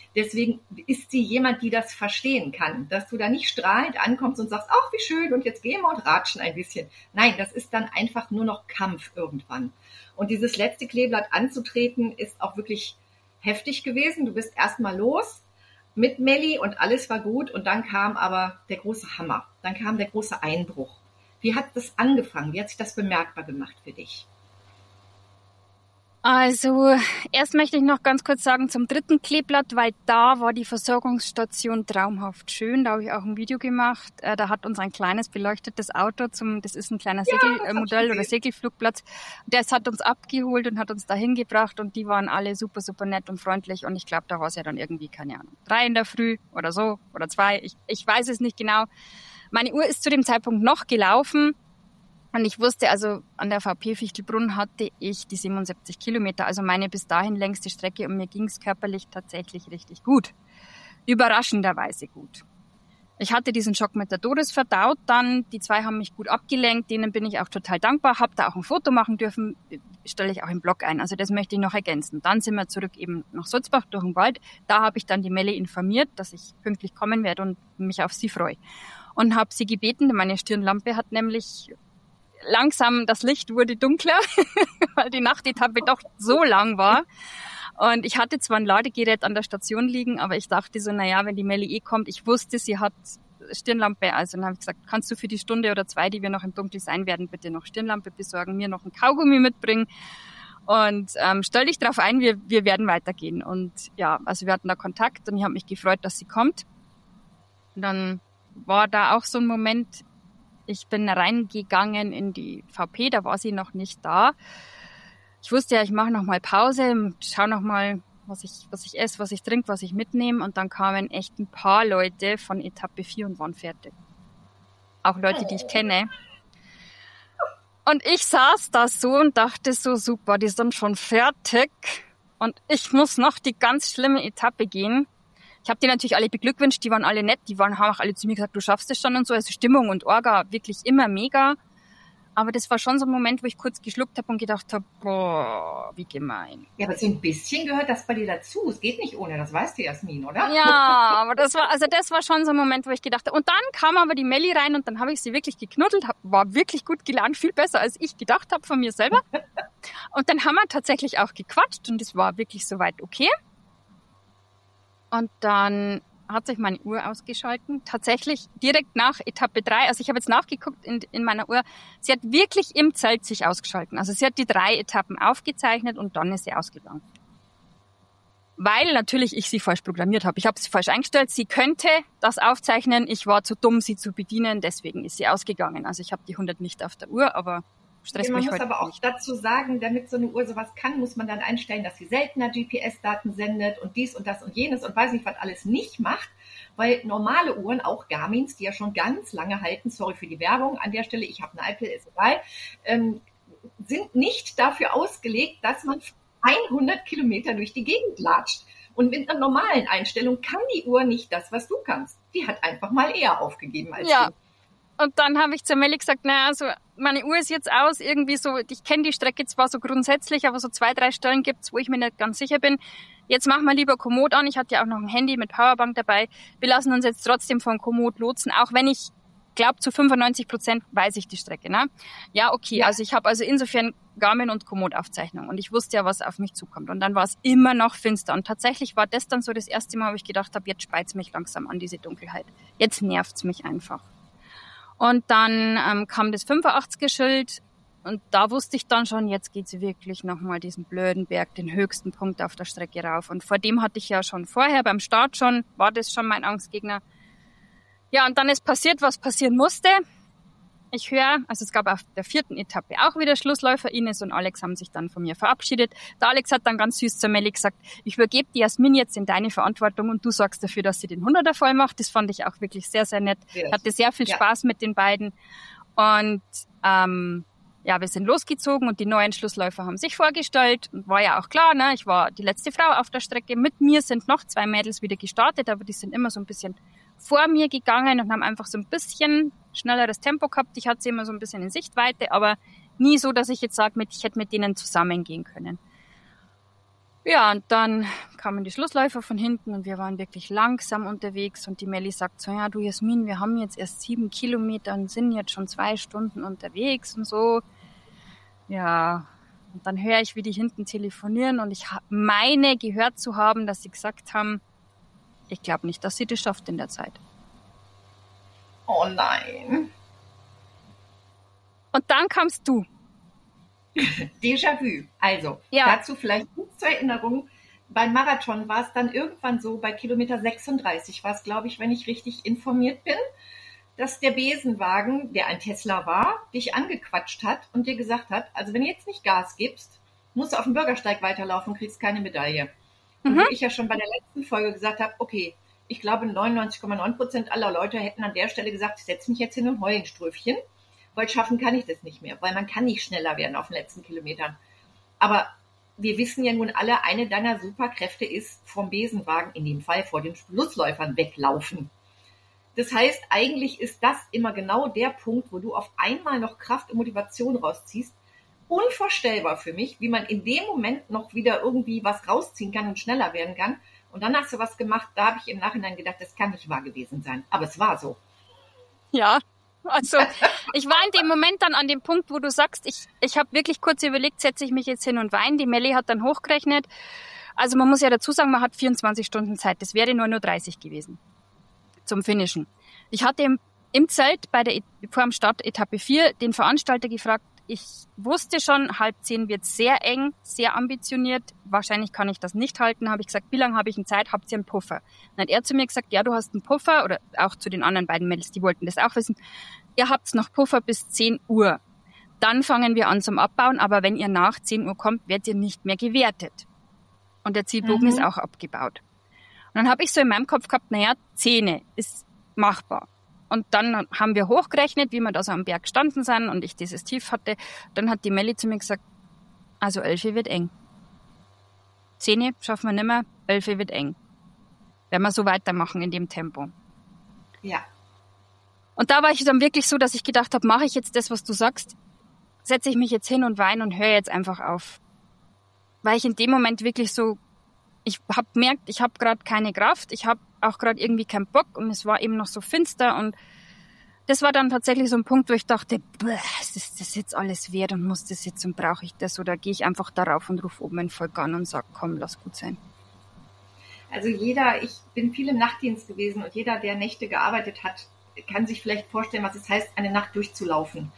Deswegen ist sie jemand, die das verstehen kann, dass du da nicht strahlend ankommst und sagst, ach, wie schön, und jetzt gehen wir und ratschen ein bisschen. Nein, das ist dann einfach nur noch Kampf irgendwann. Und dieses letzte Kleeblatt anzutreten, ist auch wirklich heftig gewesen. Du bist erstmal los mit Melli und alles war gut. Und dann kam aber der große Hammer. Dann kam der große Einbruch. Wie hat das angefangen? Wie hat sich das bemerkbar gemacht für dich? Also, erst möchte ich noch ganz kurz sagen zum dritten Kleeblatt, weil da war die Versorgungsstation traumhaft schön. Da habe ich auch ein Video gemacht. Da hat uns ein kleines beleuchtetes Auto das ist ein kleiner Segelmodell oder Segelflugplatz. Das hat uns abgeholt und hat uns dahin gebracht und die waren alle super, super nett und freundlich und ich glaube, da war es ja dann irgendwie, keine Ahnung, 3 in der Früh oder so oder 2. Ich weiß es nicht genau. Meine Uhr ist zu dem Zeitpunkt noch gelaufen. Und ich wusste, also an der VP Fichtelbrunn hatte ich die 77 Kilometer, also meine bis dahin längste Strecke und mir ging es körperlich tatsächlich richtig gut. Überraschenderweise gut. Ich hatte diesen Schock mit der Doris verdaut, dann die 2 haben mich gut abgelenkt, denen bin ich auch total dankbar, habe da auch ein Foto machen dürfen, stelle ich auch im Blog ein, also das möchte ich noch ergänzen. Dann sind wir zurück eben nach Sulzbach durch den Wald, da habe ich dann die Melli informiert, dass ich pünktlich kommen werde und mich auf sie freue. Und habe sie gebeten, meine Stirnlampe hat nämlich langsam, das Licht wurde dunkler, weil die Nachtetappe doch so lang war. Und ich hatte zwar ein Ladegerät an der Station liegen, aber ich dachte so, naja, wenn die Melli kommt, ich wusste, sie hat Stirnlampe. Also dann habe ich gesagt, kannst du für die Stunde oder 2, die wir noch im Dunkeln sein werden, bitte noch Stirnlampe besorgen, mir noch ein Kaugummi mitbringen und stell dich drauf ein, wir werden weitergehen. Und ja, also wir hatten da Kontakt und ich habe mich gefreut, dass sie kommt. Und dann war da auch so ein Moment, ich bin reingegangen in die VP, da war sie noch nicht da. Ich wusste ja, ich mache noch mal Pause, schaue noch mal, was ich esse, was ich trinke, was ich mitnehme. Und dann kamen echt ein paar Leute von Etappe 4 und waren fertig. Auch Leute, die ich kenne. Und ich saß da so und dachte so, super, die sind schon fertig. Und ich muss noch die ganz schlimme Etappe gehen. Ich habe die natürlich alle beglückwünscht, die waren alle nett, haben auch alle zu mir gesagt, du schaffst es schon und so. Also Stimmung und Orga wirklich immer mega. Aber das war schon so ein Moment, wo ich kurz geschluckt habe und gedacht habe, boah, wie gemein. Ja, aber so ein bisschen gehört das bei dir dazu. Es geht nicht ohne, das weißt du, Jasmin, oder? Ja, aber das war schon so ein Moment, wo ich gedacht habe. Und dann kam aber die Melli rein und dann habe ich sie wirklich geknuddelt, war wirklich gut gelaunt, viel besser, als ich gedacht habe von mir selber. Und dann haben wir tatsächlich auch gequatscht und es war wirklich soweit okay. Und dann hat sich meine Uhr ausgeschalten. Tatsächlich direkt nach Etappe 3. Also ich habe jetzt nachgeguckt in meiner Uhr. Sie hat wirklich im Zelt sich ausgeschalten. Also sie hat die 3 Etappen aufgezeichnet und dann ist sie ausgegangen. Weil natürlich ich sie falsch programmiert habe. Ich habe sie falsch eingestellt. Sie könnte das aufzeichnen. Ich war zu dumm, sie zu bedienen. Deswegen ist sie ausgegangen. Also ich habe die 100 nicht auf der Uhr, aber stresst mich heute nicht. Man muss aber auch dazu sagen, damit so eine Uhr sowas kann, muss man dann einstellen, dass sie seltener GPS-Daten sendet und dies und das und jenes und weiß nicht, was alles nicht macht, weil normale Uhren, auch Garmins, die ja schon ganz lange halten, sorry für die Werbung an der Stelle, ich habe eine iPad, ist egal, sind nicht dafür ausgelegt, dass man 100 Kilometer durch die Gegend latscht. Und mit einer normalen Einstellung kann die Uhr nicht das, was du kannst. Die hat einfach mal eher aufgegeben als du. Und dann habe ich zur Melli gesagt, naja, also meine Uhr ist jetzt aus, irgendwie so, ich kenne die Strecke zwar so grundsätzlich, aber so 2, 3 Stellen gibt's, wo ich mir nicht ganz sicher bin. Jetzt machen wir lieber Komoot an. Ich hatte ja auch noch ein Handy mit Powerbank dabei. Wir lassen uns jetzt trotzdem von Komoot lotsen, auch wenn ich glaube, zu 95% weiß ich die Strecke. Ne? Ja, okay, also ich habe also insofern Garmin und Komoot-Aufzeichnung und ich wusste ja, was auf mich zukommt. Und dann war es immer noch finster. Und tatsächlich war das dann so das erste Mal, wo ich gedacht habe, jetzt speit's mich langsam an, diese Dunkelheit. Jetzt nervt's mich einfach. Und dann kam das 85er-Schild und da wusste ich dann schon, jetzt geht's wirklich nochmal diesen blöden Berg, den höchsten Punkt auf der Strecke rauf. Und vor dem hatte ich ja schon vorher, beim Start schon, war das schon mein Angstgegner. Ja, und dann ist passiert, was passieren musste. Ich höre, also es gab auf der 4. Etappe auch wieder Schlussläufer. Ines und Alex haben sich dann von mir verabschiedet. Der Alex hat dann ganz süß zur Melli gesagt, ich übergebe die Jasmin jetzt in deine Verantwortung und du sorgst dafür, dass sie den 100er voll macht. Das fand ich auch wirklich sehr, sehr nett. Ich hatte sehr viel Spaß mit den beiden. Und ja, wir sind losgezogen und die neuen Schlussläufer haben sich vorgestellt. Und war ja auch klar, ne? Ich war die letzte Frau auf der Strecke. Mit mir sind noch 2 Mädels wieder gestartet, aber die sind immer so ein bisschen vor mir gegangen und haben einfach so ein bisschen schnelleres Tempo gehabt. Ich hatte sie immer so ein bisschen in Sichtweite, aber nie so, dass ich jetzt sage, ich hätte mit denen zusammengehen können. Ja, und dann kamen die Schlussläufer von hinten und wir waren wirklich langsam unterwegs und die Melli sagt so, ja du Jasmin, wir haben jetzt erst 7 Kilometer und sind jetzt schon 2 Stunden unterwegs und so. Ja, und dann höre ich, wie die hinten telefonieren und ich meine gehört zu haben, dass sie gesagt haben, ich glaube nicht, dass sie das schafft in der Zeit. Oh nein. Und dann kamst du. Déjà-vu. Also, dazu vielleicht gut zur Erinnerung. Beim Marathon war es dann irgendwann so, bei Kilometer 36 war es, glaube ich, wenn ich richtig informiert bin, dass der Besenwagen, der ein Tesla war, dich angequatscht hat und dir gesagt hat, also wenn du jetzt nicht Gas gibst, musst du auf dem Bürgersteig weiterlaufen und kriegst keine Medaille. Und wo ich ja schon bei der letzten Folge gesagt habe, okay, ich glaube 99,9% aller Leute hätten an der Stelle gesagt, ich setze mich jetzt hin und heule ein Ströfchen, weil schaffen kann ich das nicht mehr, weil man kann nicht schneller werden auf den letzten Kilometern. Aber wir wissen ja nun alle, eine deiner Superkräfte ist vom Besenwagen, in dem Fall vor den Schlussläufern, weglaufen. Das heißt, eigentlich ist das immer genau der Punkt, wo du auf einmal noch Kraft und Motivation rausziehst. Unvorstellbar für mich, wie man in dem Moment noch wieder irgendwie was rausziehen kann und schneller werden kann. Und dann hast du was gemacht, da habe ich im Nachhinein gedacht, das kann nicht wahr gewesen sein. Aber es war so. Ja, also ich war in dem Moment dann an dem Punkt, wo du sagst, ich habe wirklich kurz überlegt, setze ich mich jetzt hin und weine. Die Melli hat dann hochgerechnet. Also man muss ja dazu sagen, man hat 24 Stunden Zeit. Das wäre nur 30 gewesen zum Finishen. Ich hatte im Zelt vor dem Start Etappe 4 den Veranstalter gefragt, ich wusste schon, 9:30 wird sehr eng, sehr ambitioniert. Wahrscheinlich kann ich das nicht halten. Habe ich gesagt, wie lange habe ich in Zeit? Habt ihr einen Puffer? Dann hat er zu mir gesagt, ja, du hast einen Puffer. Oder auch zu den anderen beiden Mädels, die wollten das auch wissen. Ihr habt noch Puffer bis 10 Uhr. Dann fangen wir an zum Abbauen. Aber wenn ihr nach 10 Uhr kommt, werdet ihr nicht mehr gewertet. Und der Zielbogen ist auch abgebaut. Und dann habe ich so in meinem Kopf gehabt, 10 ist machbar. Und dann haben wir hochgerechnet, wie wir da so am Berg gestanden sind und ich dieses Tief hatte. Dann hat die Melli zu mir gesagt, also 11 wird eng. 10 schaffen wir nicht mehr, 11 wird eng. Wenn wir so weitermachen in dem Tempo. Ja. Und da war ich dann wirklich so, dass ich gedacht habe, mache ich jetzt das, was du sagst? Setze ich mich jetzt hin und weine und höre jetzt einfach auf. Weil ich in dem Moment wirklich so, ich habe gemerkt, ich habe gerade keine Kraft, ich habe auch gerade irgendwie keinen Bock und es war eben noch so finster und das war dann tatsächlich so ein Punkt, wo ich dachte, ist das jetzt alles wert und muss das jetzt und brauche ich das oder gehe ich einfach darauf und rufe oben in Volk an und sage, komm, lass gut sein. Also ich bin viel im Nachtdienst gewesen und jeder, der Nächte gearbeitet hat, kann sich vielleicht vorstellen, was es heißt, eine Nacht durchzulaufen.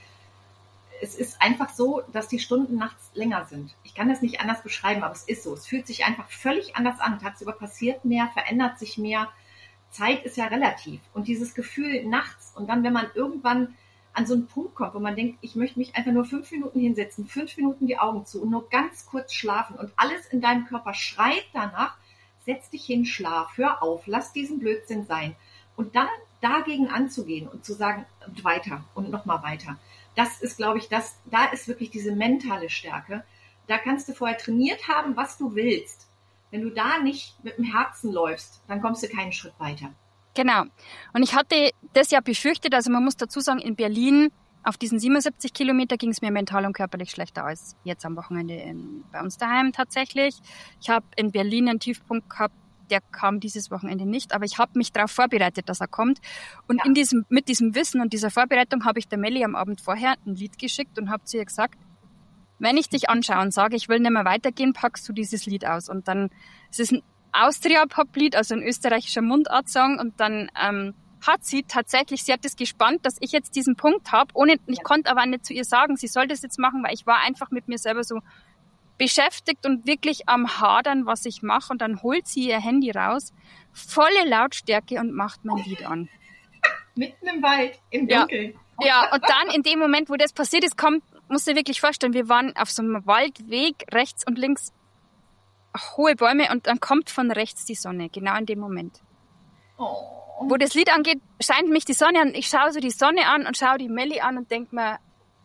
Es ist einfach so, dass die Stunden nachts länger sind. Ich kann das nicht anders beschreiben, aber es ist so. Es fühlt sich einfach völlig anders an. Tagsüber passiert mehr, verändert sich mehr. Zeit ist ja relativ. Und dieses Gefühl nachts und dann, wenn man irgendwann an so einen Punkt kommt, wo man denkt, ich möchte mich einfach nur 5 Minuten hinsetzen, 5 Minuten die Augen zu und nur ganz kurz schlafen und alles in deinem Körper schreit danach, setz dich hin, schlaf, hör auf, lass diesen Blödsinn sein. Und dann dagegen anzugehen und zu sagen, und weiter und nochmal weiter. Das ist, glaube ich, da ist wirklich diese mentale Stärke. Da kannst du vorher trainiert haben, was du willst. Wenn du da nicht mit dem Herzen läufst, dann kommst du keinen Schritt weiter. Genau. Und ich hatte das ja befürchtet, also man muss dazu sagen, in Berlin auf diesen 77 Kilometer ging es mir mental und körperlich schlechter als jetzt am Wochenende bei uns daheim tatsächlich. Ich habe in Berlin einen Tiefpunkt gehabt, der kam dieses Wochenende nicht, aber ich habe mich darauf vorbereitet, dass er kommt. Und mit diesem Wissen und dieser Vorbereitung habe ich der Melli am Abend vorher ein Lied geschickt und habe zu ihr gesagt, wenn ich dich anschaue und sage, ich will nicht mehr weitergehen, packst du dieses Lied aus. Und dann, es ist ein Austria-Pop-Lied, also ein österreichischer Mundart-Song. Und dann hat sie tatsächlich, sie hat das gespannt, dass ich jetzt diesen Punkt habe. Ich konnte aber nicht zu ihr sagen, sie soll das jetzt machen, weil ich war einfach mit mir selber so beschäftigt und wirklich am Hadern, was ich mache. Und dann holt sie ihr Handy raus, volle Lautstärke und macht mein Lied an. Mitten im Wald, im Dunkeln. Ja, und dann in dem Moment, wo das passiert ist, musst du dir wirklich vorstellen, wir waren auf so einem Waldweg, rechts und links hohe Bäume und dann kommt von rechts die Sonne, genau in dem Moment. Oh. Wo das Lied angeht, scheint mich die Sonne an. Ich schaue so die Sonne an und schaue die Melli an und denke mir,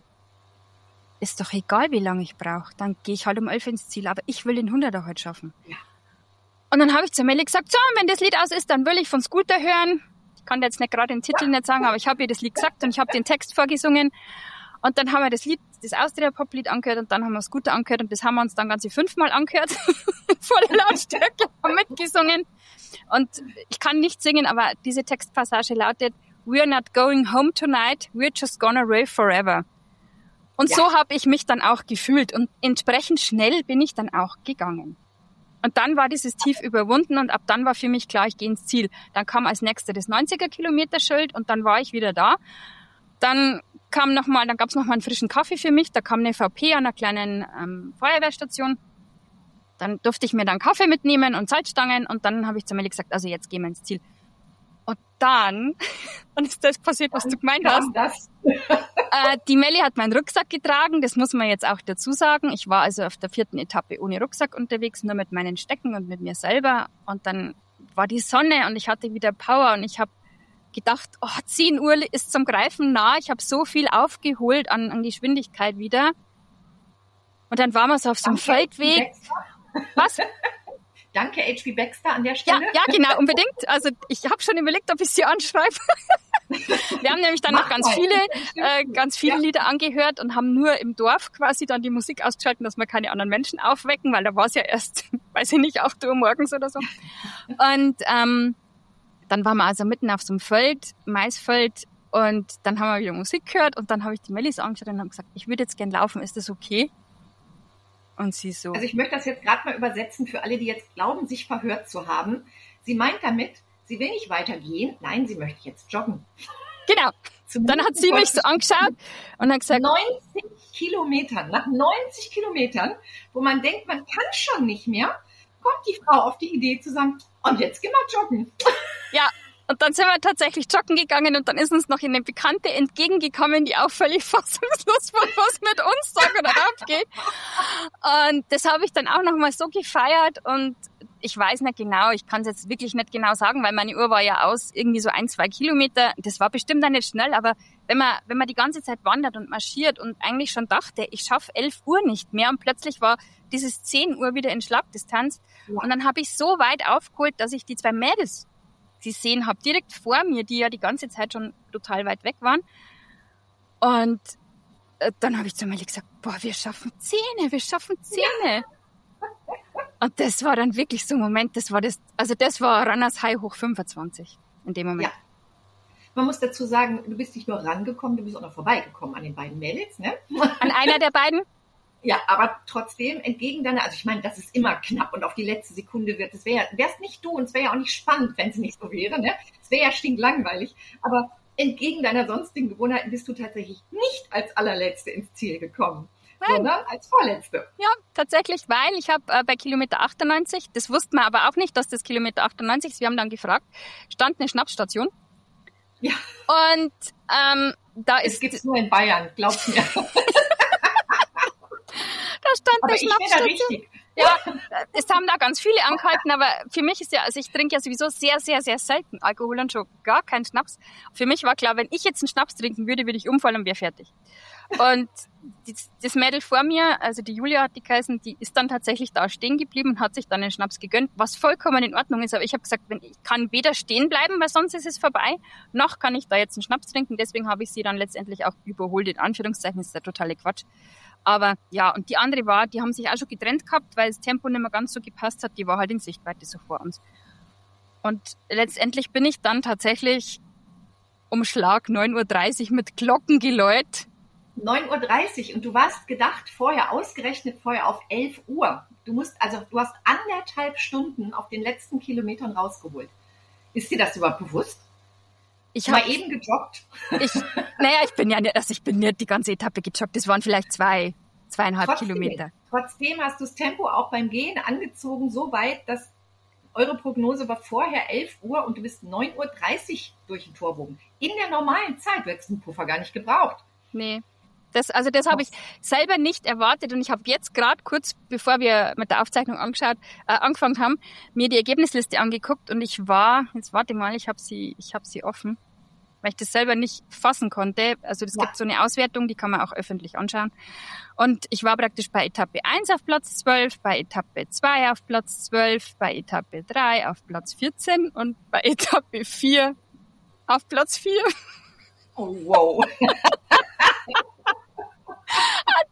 ist doch egal, wie lange ich brauche. Dann gehe ich halt um 11 ins Ziel, aber ich will den 100er heute schaffen. Ja. Und dann habe ich zur Melli gesagt, so, wenn das Lied aus ist, dann will ich von Scooter hören. Ich kann jetzt nicht gerade den Titel nicht sagen, aber ich habe ihr das Lied gesagt und ich habe den Text vorgesungen. Und dann haben wir das Lied, das Austria-Pop-Lied angehört und dann haben wir Scooter angehört und das haben wir uns dann ganze 5-mal angehört. Volle Lautstärke. Haben gesungen. Und ich kann nicht singen, aber diese Textpassage lautet, "We're not going home tonight, we're just gonna rave forever." Und so habe ich mich dann auch gefühlt und entsprechend schnell bin ich dann auch gegangen. Und dann war dieses Tief überwunden und ab dann war für mich klar, ich gehe ins Ziel. Dann kam als nächster das 90er-Kilometer-Schild und dann war ich wieder da. Dann gab's noch mal einen frischen Kaffee für mich. Da kam eine VP an einer kleinen Feuerwehrstation. Dann durfte ich mir dann Kaffee mitnehmen und Salzstangen und dann habe ich zu Melli gesagt, also jetzt gehen wir ins Ziel. Und dann, und ist das passiert, was du gemeint hast. Die Melli hat meinen Rucksack getragen, das muss man jetzt auch dazu sagen. Ich war also auf der 4. Etappe ohne Rucksack unterwegs, nur mit meinen Stecken und mit mir selber. Und dann war die Sonne und ich hatte wieder Power und ich habe gedacht, 10 Uhr ist zum Greifen nah. Ich habe so viel aufgeholt an Geschwindigkeit wieder. Und dann waren wir so auf so einem Feldweg. Was? Danke, HB Baxter, an der Stelle. Ja, genau, unbedingt. Also ich habe schon überlegt, ob ich sie anschreibe. Wir haben nämlich dann noch ganz viele Lieder angehört und haben nur im Dorf quasi dann die Musik ausgeschaltet, dass wir keine anderen Menschen aufwecken, weil da war es ja erst, weiß ich nicht, 8 Uhr morgens oder so. Und dann waren wir also mitten auf so einem Feld, Maisfeld, und dann haben wir wieder Musik gehört und dann habe ich die Melli so angeschaut und habe gesagt, ich würde jetzt gern laufen, ist das okay? Und sie so. Also ich möchte das jetzt gerade mal übersetzen für alle, die jetzt glauben, sich verhört zu haben. Sie meint damit, sie will nicht weitergehen. Nein, sie möchte jetzt joggen. Genau. Dann hat sie mich so angeschaut und hat gesagt, 90 Kilometern, nach 90 Kilometern, wo man denkt, man kann schon nicht mehr, kommt die Frau auf die Idee zu sagen, und jetzt gehen wir joggen. Ja. Und dann sind wir tatsächlich joggen gegangen und dann ist uns noch eine Bekannte entgegengekommen, die auch völlig fassungslos war, was mit uns da gerade abgeht. Und das habe ich dann auch nochmal so gefeiert und ich weiß nicht genau, ich kann es jetzt wirklich nicht genau sagen, weil meine Uhr war ja aus, irgendwie so 1-2 Kilometer. Das war bestimmt auch nicht schnell, aber wenn man die ganze Zeit wandert und marschiert und eigentlich schon dachte, ich schaffe 11 Uhr nicht mehr und plötzlich war dieses 10 Uhr wieder in Schlagdistanz. Ja. Und dann habe ich so weit aufgeholt, dass ich die 2 Mädels gesehen habe, direkt vor mir, die ja die ganze Zeit schon total weit weg waren. Und dann habe ich zu Melli gesagt, wir schaffen 10. Ja. Und das war dann wirklich so ein Moment, das war Runners High hoch 25 in dem Moment. Ja. Man muss dazu sagen, du bist nicht nur rangekommen, du bist auch noch vorbeigekommen an den beiden Mädels, ne? An einer der beiden? Ja, aber trotzdem entgegen deiner, also ich meine, das ist immer knapp und auf die letzte Sekunde wär's nicht du und es wäre ja auch nicht spannend, wenn es nicht so wäre, ne? Es wäre ja stinklangweilig, aber entgegen deiner sonstigen Gewohnheiten bist du tatsächlich nicht als allerletzte ins Ziel gekommen, sondern als Vorletzte. Ja, tatsächlich, weil ich habe bei Kilometer 98, das wussten wir aber auch nicht, dass das Kilometer 98 ist, wir haben dann gefragt, stand eine Schnapsstation. Ja. Und da ist... Das gibt's nur in Bayern, glaub's mir. Da stand aber der Schnapsstation. Richtig. Ja, es haben da ganz viele angehalten, aber für mich ist ja, also ich trinke ja sowieso sehr, sehr, sehr selten Alkohol und schon gar keinen Schnaps. Für mich war klar, wenn ich jetzt einen Schnaps trinken würde, würde ich umfallen und wäre fertig. Und das Mädel vor mir, also die Julia hat die geheißen, die ist dann tatsächlich da stehen geblieben und hat sich dann einen Schnaps gegönnt, was vollkommen in Ordnung ist. Aber ich habe gesagt, ich kann weder stehen bleiben, weil sonst ist es vorbei, noch kann ich da jetzt einen Schnaps trinken. Deswegen habe ich sie dann letztendlich auch überholt, in Anführungszeichen, das ist der totale Quatsch. Aber ja, und die andere die haben sich auch schon getrennt gehabt, weil das Tempo nicht mehr ganz so gepasst hat. Die war halt in Sichtweite so vor uns. Und letztendlich bin ich dann tatsächlich um Schlag 9.30 Uhr mit Glockengeläut. 9.30 Uhr und du warst ausgerechnet vorher auf 11 Uhr. Du hast 1,5 Stunden auf den letzten Kilometern rausgeholt. Ist dir das überhaupt bewusst? Ich habe eben gejoggt. Ich bin nicht die ganze Etappe gejoggt. Das waren vielleicht 2,5 Kilometer. Trotzdem hast du das Tempo auch beim Gehen angezogen, so weit, dass eure Prognose war vorher 11 Uhr und du bist 9.30 Uhr durch den Torbogen. In der normalen Zeit, du hättest den Puffer gar nicht gebraucht. Nee. Das habe ich selber nicht erwartet und ich habe jetzt gerade kurz, bevor wir mit der Aufzeichnung angefangen haben, mir die Ergebnisliste angeguckt und ich habe sie offen, weil ich das selber nicht fassen konnte. Also es gibt so eine Auswertung, die kann man auch öffentlich anschauen. Und ich war praktisch bei Etappe 1 auf Platz 12, bei Etappe 2 auf Platz 12, bei Etappe 3 auf Platz 14 und bei Etappe 4 auf Platz 4. Oh, wow.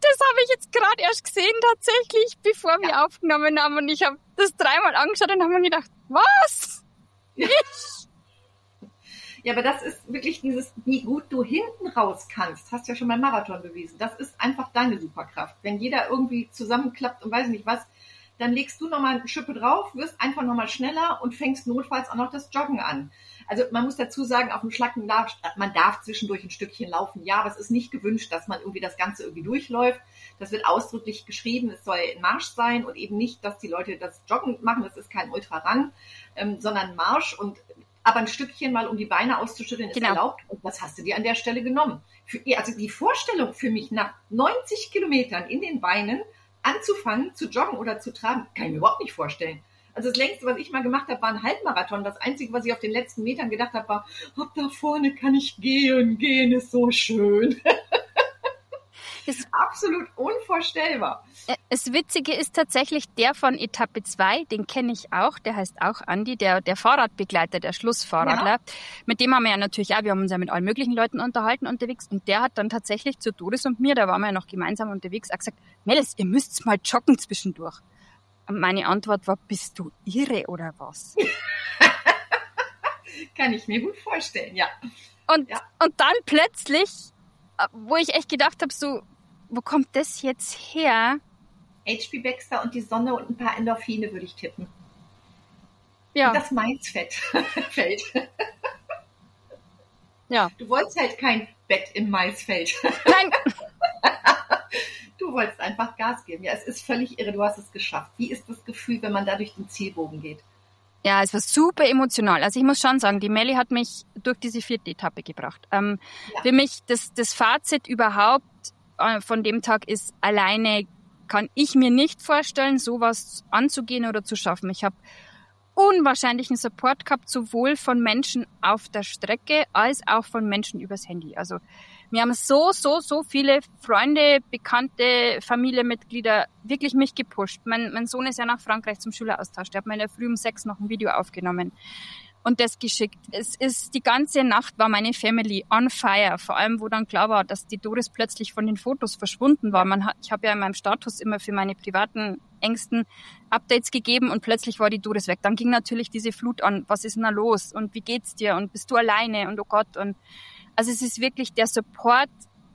das habe ich jetzt gerade erst gesehen tatsächlich, bevor wir aufgenommen haben. Und ich habe das 3-mal angeschaut und habe mir gedacht, was? Ich? Ja, aber das ist wirklich dieses, wie gut du hinten raus kannst. Hast ja schon beim Marathon bewiesen. Das ist einfach deine Superkraft. Wenn jeder irgendwie zusammenklappt und weiß nicht was, dann legst du nochmal eine Schippe drauf, wirst einfach nochmal schneller und fängst notfalls auch noch das Joggen an. Also man muss dazu sagen, auf dem Schlacken man darf zwischendurch ein Stückchen laufen. Ja, aber es ist nicht gewünscht, dass man irgendwie das Ganze irgendwie durchläuft. Das wird ausdrücklich geschrieben, es soll ein Marsch sein und eben nicht, dass die Leute das Joggen machen. Das ist kein Ultrarun, sondern Marsch aber ein Stückchen mal, um die Beine auszuschütteln, ist erlaubt. Und das hast du dir an der Stelle genommen. Also die Vorstellung für mich, nach 90 Kilometern in den Beinen anzufangen, zu joggen oder zu traben, kann ich mir überhaupt nicht vorstellen. Also das längste, was ich mal gemacht habe, war ein Halbmarathon. Das Einzige, was ich auf den letzten Metern gedacht habe, war, da vorne kann ich gehen. Gehen ist so schön. Das ist absolut unvorstellbar. Das Witzige ist tatsächlich der von Etappe 2, den kenne ich auch, der heißt auch Andi, der Fahrradbegleiter, der Schlussfahrradler. Ja. Mit dem haben wir ja natürlich auch, wir haben uns ja mit allen möglichen Leuten unterhalten unterwegs und der hat dann tatsächlich zu Doris und mir, da waren wir ja noch gemeinsam unterwegs, auch gesagt, Mädels, ihr müsst mal joggen zwischendurch. Und meine Antwort war, bist du irre oder was? Kann ich mir gut vorstellen, ja. Und dann plötzlich, wo ich echt gedacht habe, so, wo kommt das jetzt her? H.P. Baxter und die Sonne und ein paar Endorphine würde ich tippen. Ja. Und das Maisfett fällt. Ja. Du wolltest halt kein Bett im Maisfeld. Nein. Du wolltest einfach Gas geben. Ja, es ist völlig irre. Du hast es geschafft. Wie ist das Gefühl, wenn man da durch den Zielbogen geht? Ja, es war super emotional. Also ich muss schon sagen, die Melli hat mich durch diese 4. Etappe gebracht. Für mich das Fazit überhaupt von dem Tag ist, alleine kann ich mir nicht vorstellen, sowas anzugehen oder zu schaffen. Ich habe unwahrscheinlichen Support gehabt, sowohl von Menschen auf der Strecke als auch von Menschen übers Handy. Also mir haben so viele Freunde, Bekannte, Familienmitglieder wirklich mich gepusht. Mein Sohn ist ja nach Frankreich zum Schüleraustausch. Der hat mir in der Früh um 6 noch ein Video aufgenommen und das geschickt. Die ganze Nacht war meine Family on fire. Vor allem, wo dann klar war, dass die Doris plötzlich von den Fotos verschwunden war. Ich habe ja in meinem Status immer für meine privaten Ängsten Updates gegeben und plötzlich war die Doris weg. Dann ging natürlich diese Flut an. Was ist denn da los? Und wie geht's dir? Und bist du alleine? Und oh Gott. Und also es ist wirklich der Support,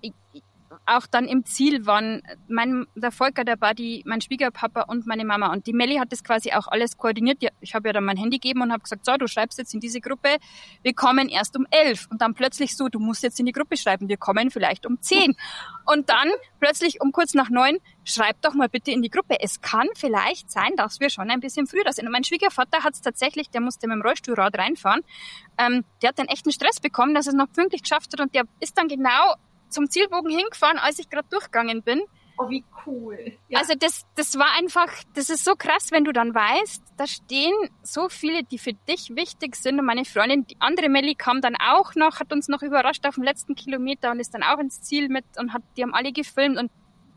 auch dann im Ziel waren der Volker, der Buddy, mein Schwiegerpapa und meine Mama. Und die Melli hat das quasi auch alles koordiniert. Ich habe ja dann mein Handy gegeben und habe gesagt, so, du schreibst jetzt in diese Gruppe, wir kommen erst um 11. Und dann plötzlich so, du musst jetzt in die Gruppe schreiben, wir kommen vielleicht um 10. Und dann plötzlich um kurz nach 9, schreib doch mal bitte in die Gruppe. Es kann vielleicht sein, dass wir schon ein bisschen früher da sind. Und mein Schwiegervater hat es tatsächlich, der musste mit dem Rollstuhlrad reinfahren. Der hat dann echt einen Stress bekommen, dass er es noch pünktlich geschafft hat. Und der ist dann genau zum Zielbogen hingefahren, als ich gerade durchgegangen bin. Oh, wie cool. Ja. Also das war einfach, das ist so krass, wenn du dann weißt, da stehen so viele, die für dich wichtig sind. Und meine Freundin, die andere Melli, kam dann auch noch, hat uns noch überrascht auf dem letzten Kilometer und ist dann auch ins Ziel mit und die haben alle gefilmt. Und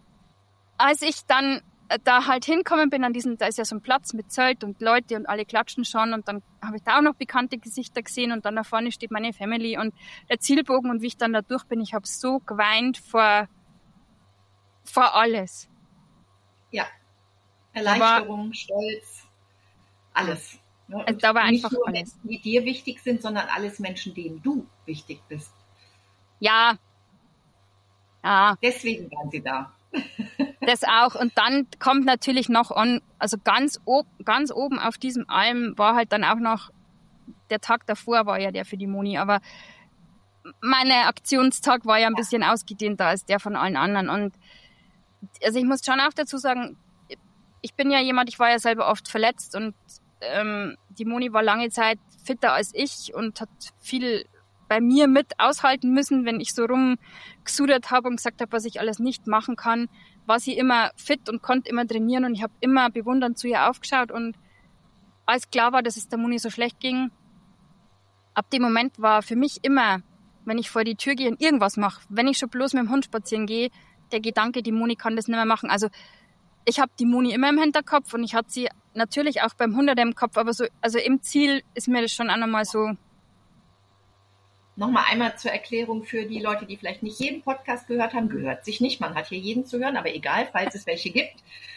als ich dann da halt hinkommen bin da ist ja so ein Platz mit Zelt und Leute und alle klatschen schon und dann habe ich da auch noch bekannte Gesichter gesehen und dann da vorne steht meine Family und der Zielbogen und wie ich dann da durch bin, ich habe so geweint vor alles. Ja, Erleichterung, Stolz, alles. Also da war einfach nicht nur alles. Menschen, die dir wichtig sind, sondern alles Menschen, denen du wichtig bist. Ja. Deswegen waren sie da. Das auch. Und dann kommt natürlich noch also ganz oben auf diesem Alm war halt dann auch noch, der Tag davor war ja der für die Moni, aber mein Aktionstag war ja ein bisschen ausgedehnter als der von allen anderen. Und also ich muss schon auch dazu sagen, ich bin ja jemand, ich war ja selber oft verletzt und die Moni war lange Zeit fitter als ich und hat viel bei mir mit aushalten müssen, wenn ich so rumgesudert habe und gesagt habe, was ich alles nicht machen kann, war sie immer fit und konnte immer trainieren und ich habe immer bewundernd zu ihr aufgeschaut und als klar war, dass es der Moni so schlecht ging, ab dem Moment war für mich immer, wenn ich vor die Tür gehe und irgendwas mache, wenn ich schon bloß mit dem Hund spazieren gehe, der Gedanke, die Moni kann das nicht mehr machen. Also ich habe die Moni immer im Hinterkopf und ich hatte sie natürlich auch beim 100er im Kopf, aber so, also im Ziel ist mir das schon auch nochmal so Nochmal einmal zur Erklärung für die Leute, die vielleicht nicht jeden Podcast gehört haben. Gehört sich nicht, man hat hier jeden zu hören, aber egal, falls es welche gibt.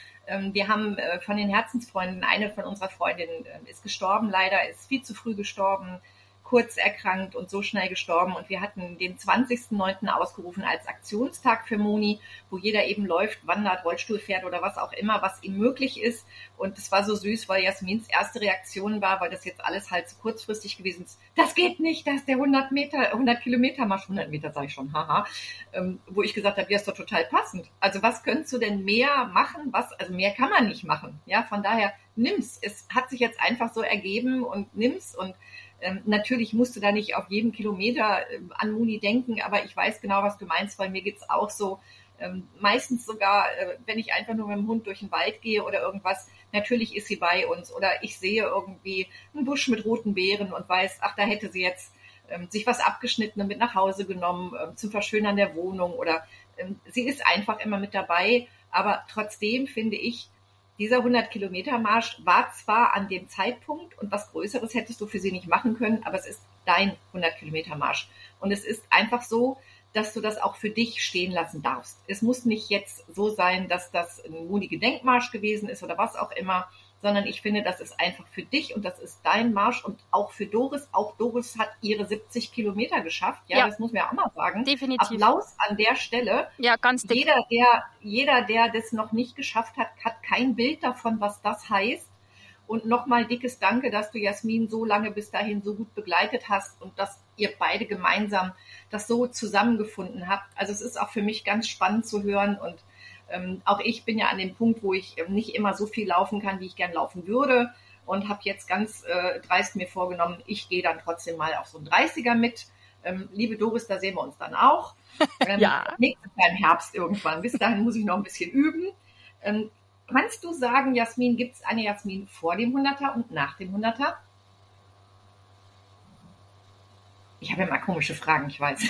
Wir haben von den Herzensfreunden, eine von unserer Freundinnen ist gestorben, leider ist viel zu früh gestorben, kurz erkrankt und so schnell gestorben. Und wir hatten den 20.09. ausgerufen als Aktionstag für Moni, wo jeder eben läuft, wandert, Rollstuhl fährt oder was auch immer, was ihm möglich ist. Und es war so süß, weil Jasmins erste Reaktion war, weil das jetzt alles halt so kurzfristig gewesen ist. Das geht nicht, das ist der 100 Kilometer Marsch, 100 Meter sage ich schon, haha, wo ich gesagt habe, ja, ist doch total passend. Also was könntest du denn mehr machen? Also mehr kann man nicht machen. Ja, von daher nimm's. Es hat sich jetzt einfach so ergeben und nimm's. Und natürlich musst du da nicht auf jeden Kilometer an Moni denken, aber ich weiß genau, was du meinst, weil mir geht's auch so. Meistens sogar, wenn ich einfach nur mit dem Hund durch den Wald gehe oder irgendwas, natürlich ist sie bei uns. Oder ich sehe irgendwie einen Busch mit roten Beeren und weiß, ach, da hätte sie jetzt sich was abgeschnitten und mit nach Hause genommen zum Verschönern der Wohnung. Oder sie ist einfach immer mit dabei. Aber trotzdem finde ich, dieser 100-Kilometer-Marsch war zwar an dem Zeitpunkt und was Größeres hättest du für sie nicht machen können, aber es ist dein 100-Kilometer-Marsch. Und es ist einfach so, dass du das auch für dich stehen lassen darfst. Es muss nicht jetzt so sein, dass das ein Moni-Gedenkmarsch gewesen ist oder was auch immer, sondern ich finde, das ist einfach für dich und das ist dein Marsch und auch für Doris. Auch Doris hat ihre 70 Kilometer geschafft. Ja, das muss man ja auch mal sagen. Definitiv. Applaus an der Stelle. Ja, ganz dick. Jeder, der das noch nicht geschafft hat, hat kein Bild davon, was das heißt. Und nochmal dickes Danke, dass du Jasmin so lange bis dahin so gut begleitet hast und dass ihr beide gemeinsam das so zusammengefunden habt. Also es ist auch für mich ganz spannend zu hören und auch ich bin ja an dem Punkt, wo ich nicht immer so viel laufen kann, wie ich gern laufen würde und habe jetzt ganz dreist mir vorgenommen, ich gehe dann trotzdem mal auf so einen 30er mit. Liebe Doris, da sehen wir uns dann auch. Ja. Nächstes Jahr im Herbst irgendwann. Bis dahin muss ich noch ein bisschen üben. Kannst du sagen, Jasmin, gibt es eine Jasmin vor dem 100er und nach dem 100er? Ich habe immer komische Fragen, ich weiß.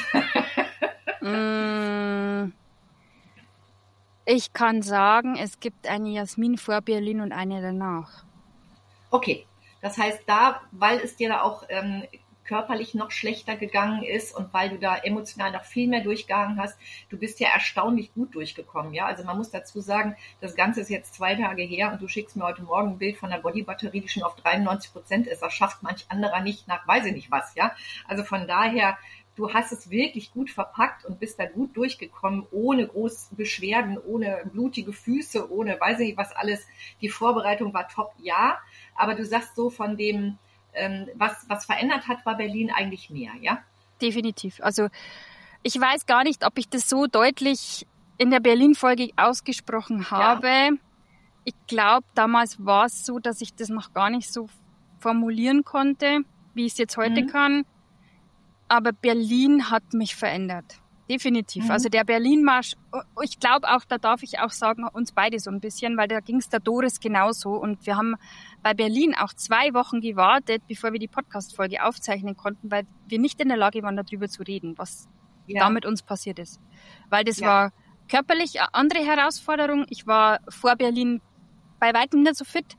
Ich kann sagen, es gibt eine Jasmin vor Berlin und eine danach. Okay, das heißt, weil es dir da auch körperlich noch schlechter gegangen ist und weil du da emotional noch viel mehr durchgegangen hast, du bist ja erstaunlich gut durchgekommen. Ja, also man muss dazu sagen, das Ganze ist jetzt 2 Tage her und du schickst mir heute Morgen ein Bild von der Bodybatterie, die schon auf 93% ist. Das schafft manch anderer nicht nach, weiß ich nicht was. Ja, also von daher, du hast es wirklich gut verpackt und bist da gut durchgekommen, ohne große Beschwerden, ohne blutige Füße, ohne weiß ich nicht was alles. Die Vorbereitung war top, ja. Aber du sagst so von dem, was verändert hat, war Berlin eigentlich mehr, ja? Definitiv. Also ich weiß gar nicht, ob ich das so deutlich in der Berlin-Folge ausgesprochen habe. Ja. Ich glaube, damals war es so, dass ich das noch gar nicht so formulieren konnte, wie ich es jetzt heute kann. Aber Berlin hat mich verändert. Definitiv. Also der Berlin-Marsch, ich glaube auch, da darf ich auch sagen, uns beide so ein bisschen, weil da ging es der Doris genauso. Und wir haben bei Berlin auch 2 Wochen gewartet, bevor wir die Podcast-Folge aufzeichnen konnten, weil wir nicht in der Lage waren, darüber zu reden, was da mit uns passiert ist. Weil das war körperlich eine andere Herausforderung. Ich war vor Berlin bei weitem nicht so fit.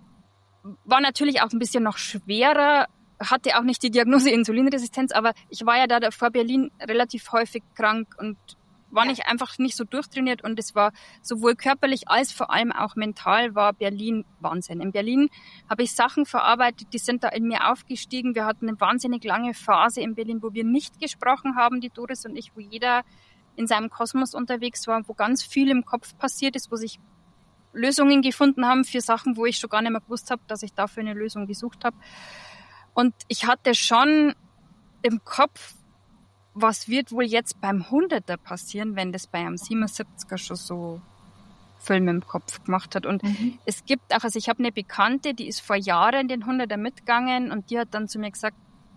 War natürlich auch ein bisschen noch schwerer, hatte auch nicht die Diagnose Insulinresistenz, aber ich war ja da vor Berlin relativ häufig krank und war einfach nicht so durchtrainiert und es war sowohl körperlich als vor allem auch mental war Berlin Wahnsinn. In Berlin habe ich Sachen verarbeitet, die sind da in mir aufgestiegen. Wir hatten eine wahnsinnig lange Phase in Berlin, wo wir nicht gesprochen haben, die Doris und ich, wo jeder in seinem Kosmos unterwegs war, wo ganz viel im Kopf passiert ist, wo sich Lösungen gefunden haben für Sachen, wo ich schon gar nicht mehr gewusst habe, dass ich dafür eine Lösung gesucht habe. Und ich hatte schon im Kopf, was wird wohl jetzt beim 100er passieren, wenn das bei einem 77er schon so Film im Kopf gemacht hat. Und es gibt auch, also ich habe eine Bekannte, die ist vor Jahren den 100er mitgegangen und die hat dann zu mir gesagt,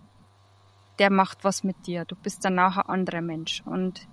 der macht was mit dir, du bist danach ein anderer Mensch. Und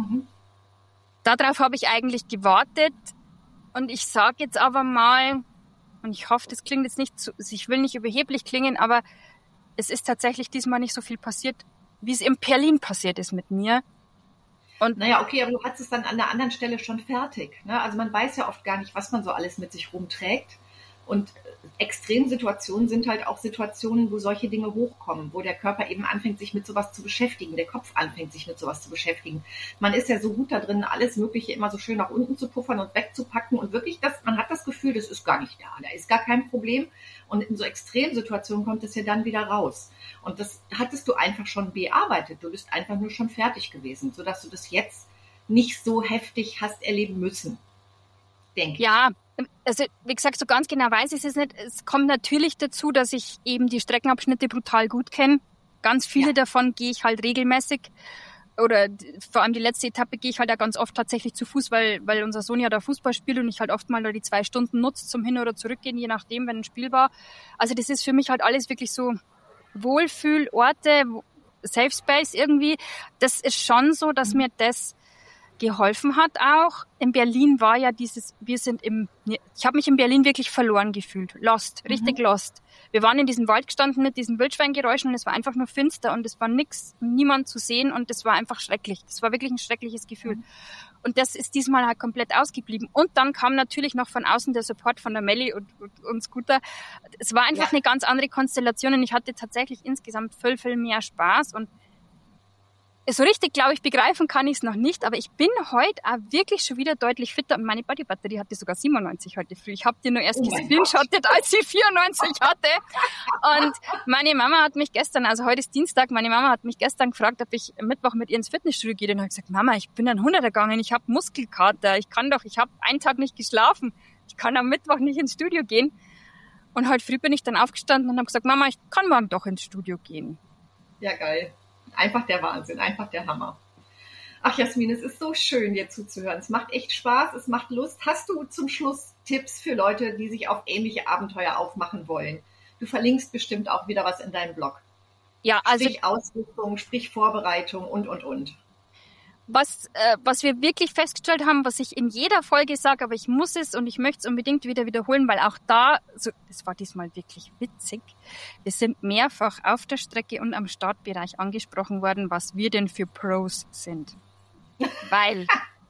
darauf habe ich eigentlich gewartet und ich sage jetzt aber mal, und ich hoffe, das klingt jetzt nicht so, ich will nicht überheblich klingen, aber es ist tatsächlich diesmal nicht so viel passiert, wie es in Berlin passiert ist mit mir. Und naja, okay, aber du hattest es dann an der anderen Stelle schon fertig. Ne? Also man weiß ja oft gar nicht, was man so alles mit sich rumträgt. Und Extremsituationen sind halt auch Situationen, wo solche Dinge hochkommen, wo der Körper eben anfängt, sich mit sowas zu beschäftigen, der Kopf anfängt, sich mit sowas zu beschäftigen. Man ist ja so gut da drin, alles Mögliche immer so schön nach unten zu puffern und wegzupacken und wirklich, man hat das Gefühl, das ist gar nicht da ist gar kein Problem. Und in so Extremsituationen kommt es ja dann wieder raus. Und das hattest du einfach schon bearbeitet. Du bist einfach nur schon fertig gewesen, sodass du das jetzt nicht so heftig hast erleben müssen, denke ich. Ja, also wie gesagt, so ganz genau weiß ich es nicht. Es kommt natürlich dazu, dass ich eben die Streckenabschnitte brutal gut kenne. Ganz viele davon gehe ich halt regelmäßig. Oder vor allem die letzte Etappe gehe ich halt auch ganz oft tatsächlich zu Fuß, weil unser Sohn ja da Fußball spielt und ich halt oft mal da die 2 Stunden nutze zum Hin- oder Zurückgehen, je nachdem, wenn ein Spiel war. Also das ist für mich halt alles wirklich so Wohlfühlorte, Safe Space irgendwie. Das ist schon so, dass mir das geholfen hat auch. In Berlin war ja ich habe mich in Berlin wirklich verloren gefühlt. Lost, richtig lost. Wir waren in diesem Wald gestanden mit diesen Wildschweingeräuschen und es war einfach nur finster und es war niemand zu sehen und es war einfach schrecklich. Das war wirklich ein schreckliches Gefühl. Und das ist diesmal halt komplett ausgeblieben. Und dann kam natürlich noch von außen der Support von der Melli und Scooter. Es war einfach eine ganz andere Konstellation und ich hatte tatsächlich insgesamt viel mehr Spaß und so richtig, glaube ich, begreifen kann ich es noch nicht, aber ich bin heute auch wirklich schon wieder deutlich fitter und meine Bodybatterie hatte sogar 97 heute früh. Ich habe dir nur erst gescreenshottet, als sie 94 hatte. Und meine Mama hat mich gestern, also heute ist Dienstag, meine Mama hat mich gestern gefragt, ob ich Mittwoch mit ihr ins Fitnessstudio gehe. Und habe gesagt, Mama, ich bin ein 100er gegangen, ich habe Muskelkater, ich habe einen Tag nicht geschlafen, ich kann am Mittwoch nicht ins Studio gehen. Und heute früh bin ich dann aufgestanden und habe gesagt, Mama, ich kann morgen doch ins Studio gehen. Ja, geil. Einfach der Wahnsinn, einfach der Hammer. Ach Jasmin, es ist so schön, dir zuzuhören. Es macht echt Spaß, es macht Lust. Hast du zum Schluss Tipps für Leute, die sich auf ähnliche Abenteuer aufmachen wollen? Du verlinkst bestimmt auch wieder was in deinem Blog. Ja, also sprich Ausrüstung, sprich Vorbereitung und. Was wir wirklich festgestellt haben, was ich in jeder Folge sage, aber ich muss es und ich möchte es unbedingt wieder wiederholen, weil auch das war diesmal wirklich witzig. Wir sind mehrfach auf der Strecke und am Startbereich angesprochen worden, was wir denn für Pros sind. Weil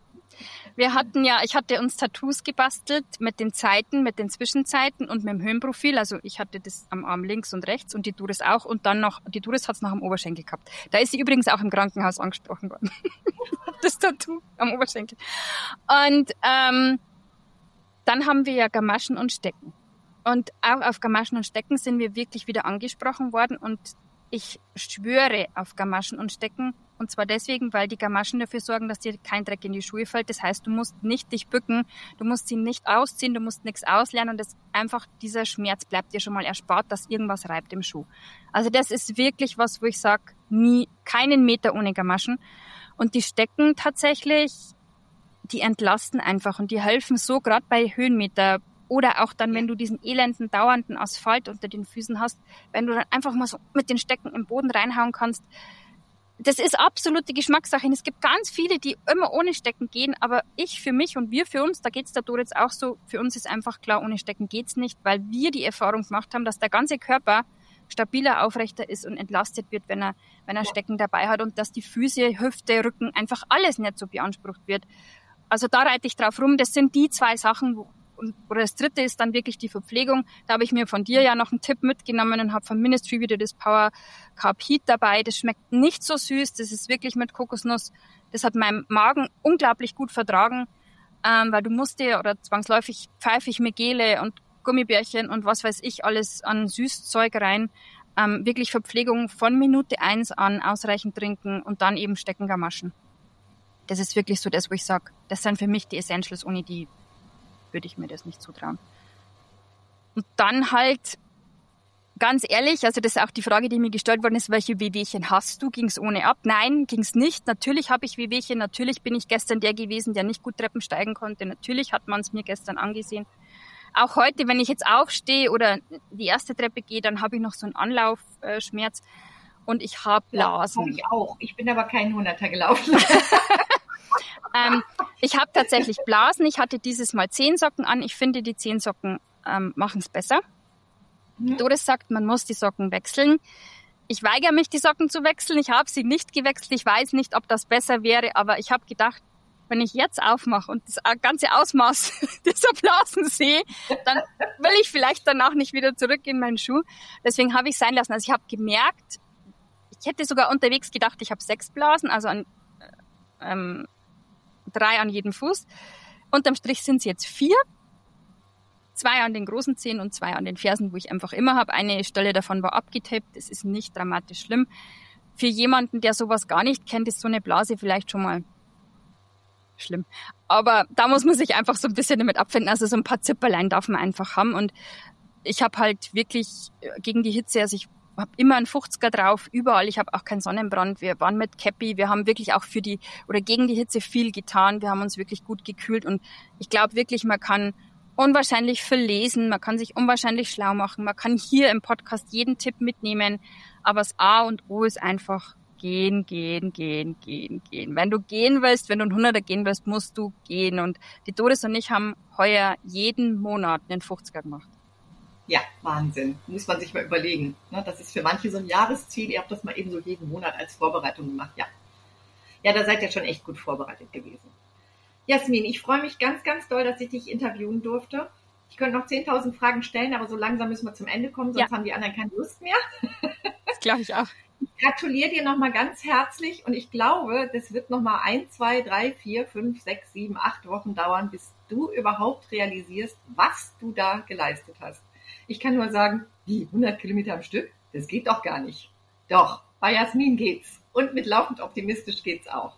ich hatte uns Tattoos gebastelt mit den Zeiten, mit den Zwischenzeiten und mit dem Höhenprofil. Also ich hatte das am Arm links und rechts und die Doris auch. Und dann die Doris hat es noch am Oberschenkel gehabt. Da ist sie übrigens auch im Krankenhaus angesprochen worden. Das Tattoo am Oberschenkel. Und dann haben wir ja Gamaschen und Stecken. Und auch auf Gamaschen und Stecken sind wir wirklich wieder angesprochen worden. Und ich schwöre auf Gamaschen und Stecken. Und zwar deswegen, weil die Gamaschen dafür sorgen, dass dir kein Dreck in die Schuhe fällt. Das heißt, du musst nicht dich bücken, du musst sie nicht ausziehen, du musst nichts auslernen und dieser Schmerz bleibt dir schon mal erspart, dass irgendwas reibt im Schuh. Also das ist wirklich was, wo ich sage, keinen Meter ohne Gamaschen. Und die Stecken tatsächlich, die entlasten einfach und die helfen so, gerade bei Höhenmeter oder auch dann, wenn du diesen elenden, dauernden Asphalt unter den Füßen hast, wenn du dann einfach mal so mit den Stecken im Boden reinhauen kannst. Das ist absolute Geschmackssache. Und es gibt ganz viele, die immer ohne Stecken gehen, aber ich für mich und wir für uns, da geht's der Doris auch so, für uns ist einfach klar, ohne Stecken geht's nicht, weil wir die Erfahrung gemacht haben, dass der ganze Körper stabiler, aufrechter ist und entlastet wird, wenn er Stecken dabei hat und dass die Füße, Hüfte, Rücken, einfach alles nicht so beansprucht wird. Also da reite ich drauf rum. Das sind die 2 Sachen, oder das 3. ist dann wirklich die Verpflegung. Da habe ich mir von dir ja noch einen Tipp mitgenommen und habe von Ministry wieder das Power Carb Heat dabei. Das schmeckt nicht so süß. Das ist wirklich mit Kokosnuss. Das hat meinem Magen unglaublich gut vertragen, weil du musst dir, oder zwangsläufig pfeife ich mir Gele und Gummibärchen und was weiß ich alles an Süßzeug rein. Wirklich Verpflegung von Minute 1 an, ausreichend trinken und dann eben Steckengamaschen. Das ist wirklich so das, wo ich sage, das sind für mich die Essentials, ohne die würde ich mir das nicht zutrauen. Und dann halt, ganz ehrlich, also das ist auch die Frage, die mir gestellt worden ist, welche Wehwehchen hast du? Ging's ohne ab? Nein, ging's nicht. Natürlich habe ich Wehwehchen, natürlich bin ich gestern der gewesen, der nicht gut Treppen steigen konnte. Natürlich hat man es mir gestern angesehen. Auch heute, wenn ich jetzt aufstehe oder die erste Treppe gehe, dann habe ich noch so einen Anlaufschmerz und ich habe Blasen. Ja, ich auch. Ich bin aber keinen 100er gelaufen. Ich habe tatsächlich Blasen. Ich hatte dieses Mal Zehensocken an. Ich finde, die Zehensocken machen es besser. Doris sagt, man muss die Socken wechseln. Ich weigere mich, die Socken zu wechseln. Ich habe sie nicht gewechselt. Ich weiß nicht, ob das besser wäre, aber ich habe gedacht, wenn ich jetzt aufmache und das ganze Ausmaß dieser Blasen sehe, dann will ich vielleicht danach nicht wieder zurück in meinen Schuh. Deswegen habe ich es sein lassen. Also ich habe gemerkt, ich hätte sogar unterwegs gedacht, ich habe 6 Blasen, also 3 an jedem Fuß. Unterm Strich sind es jetzt 4. 2 an den großen Zehen und 2 an den Fersen, wo ich einfach immer habe. Eine Stelle davon war abgetaped. Es ist nicht dramatisch schlimm. Für jemanden, der sowas gar nicht kennt, ist so eine Blase vielleicht schon mal schlimm. Aber da muss man sich einfach so ein bisschen damit abfinden. Also so ein paar Zipperlein darf man einfach haben. Und ich habe halt wirklich gegen die Hitze, also ich habe immer einen 50er drauf, überall. Ich habe auch keinen Sonnenbrand. Wir waren mit Käppi. Wir haben wirklich auch gegen die Hitze viel getan. Wir haben uns wirklich gut gekühlt. Und ich glaube wirklich, man kann unwahrscheinlich viel lesen, man kann sich unwahrscheinlich schlau machen, man kann hier im Podcast jeden Tipp mitnehmen, aber das A und O ist einfach gehen. Wenn du gehen willst, wenn du einen 100er gehen willst, musst du gehen. Und die Doris und ich haben heuer jeden Monat einen 50er gemacht. Ja, Wahnsinn. Muss man sich mal überlegen. Das ist für manche so ein Jahresziel. Ihr habt das mal eben so jeden Monat als Vorbereitung gemacht. Ja, da seid ihr schon echt gut vorbereitet gewesen. Jasmin, ich freue mich ganz, ganz doll, dass ich dich interviewen durfte. Ich könnte noch 10.000 Fragen stellen, aber so langsam müssen wir zum Ende kommen, sonst haben die anderen keine Lust mehr. Das glaube ich auch. Ich gratuliere dir nochmal ganz herzlich und ich glaube, das wird nochmal 1, 2, 3, 4, 5, 6, 7, 8 Wochen dauern, bis du überhaupt realisierst, was du da geleistet hast. Ich kann nur sagen, die 100 Kilometer am Stück, das geht doch gar nicht. Doch, bei Jasmin geht's. Und mit Laufend Optimistisch geht's auch.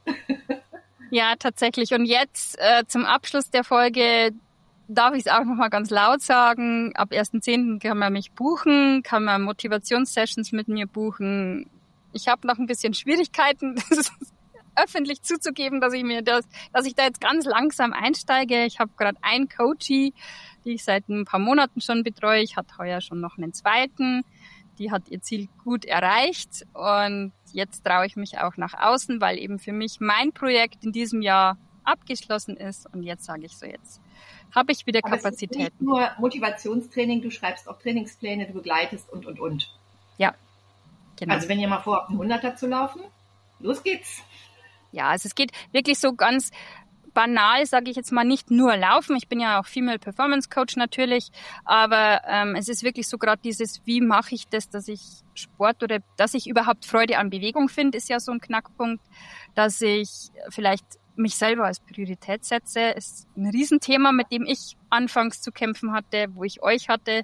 Ja, tatsächlich. Und jetzt zum Abschluss der Folge darf ich es auch nochmal ganz laut sagen. Ab 1.10. kann man mich buchen, kann man Motivationssessions mit mir buchen. Ich habe noch ein bisschen Schwierigkeiten, öffentlich zuzugeben, dass ich da jetzt ganz langsam einsteige. Ich habe gerade einen Coachie, die ich seit ein paar Monaten schon betreue. Ich hatte heuer schon noch einen zweiten. Die hat ihr Ziel gut erreicht und jetzt traue ich mich auch nach außen, weil eben für mich mein Projekt in diesem Jahr abgeschlossen ist und jetzt sage ich so, jetzt habe ich wieder Kapazitäten. Es ist nicht nur Motivationstraining, du schreibst auch Trainingspläne, du begleitest und. Ja, genau. Also wenn ihr mal vorhabt, einen 100er zu laufen, los geht's. Ja, also es geht wirklich so ganz banal, sage ich jetzt mal, nicht nur laufen. Ich bin ja auch Female Performance Coach natürlich, aber es ist wirklich so gerade dieses, wie mache ich das, dass ich Sport oder dass ich überhaupt Freude an Bewegung finde, ist ja so ein Knackpunkt, dass ich vielleicht mich selber als Priorität setze, ist ein Riesenthema, mit dem ich anfangs zu kämpfen hatte, wo ich euch hatte,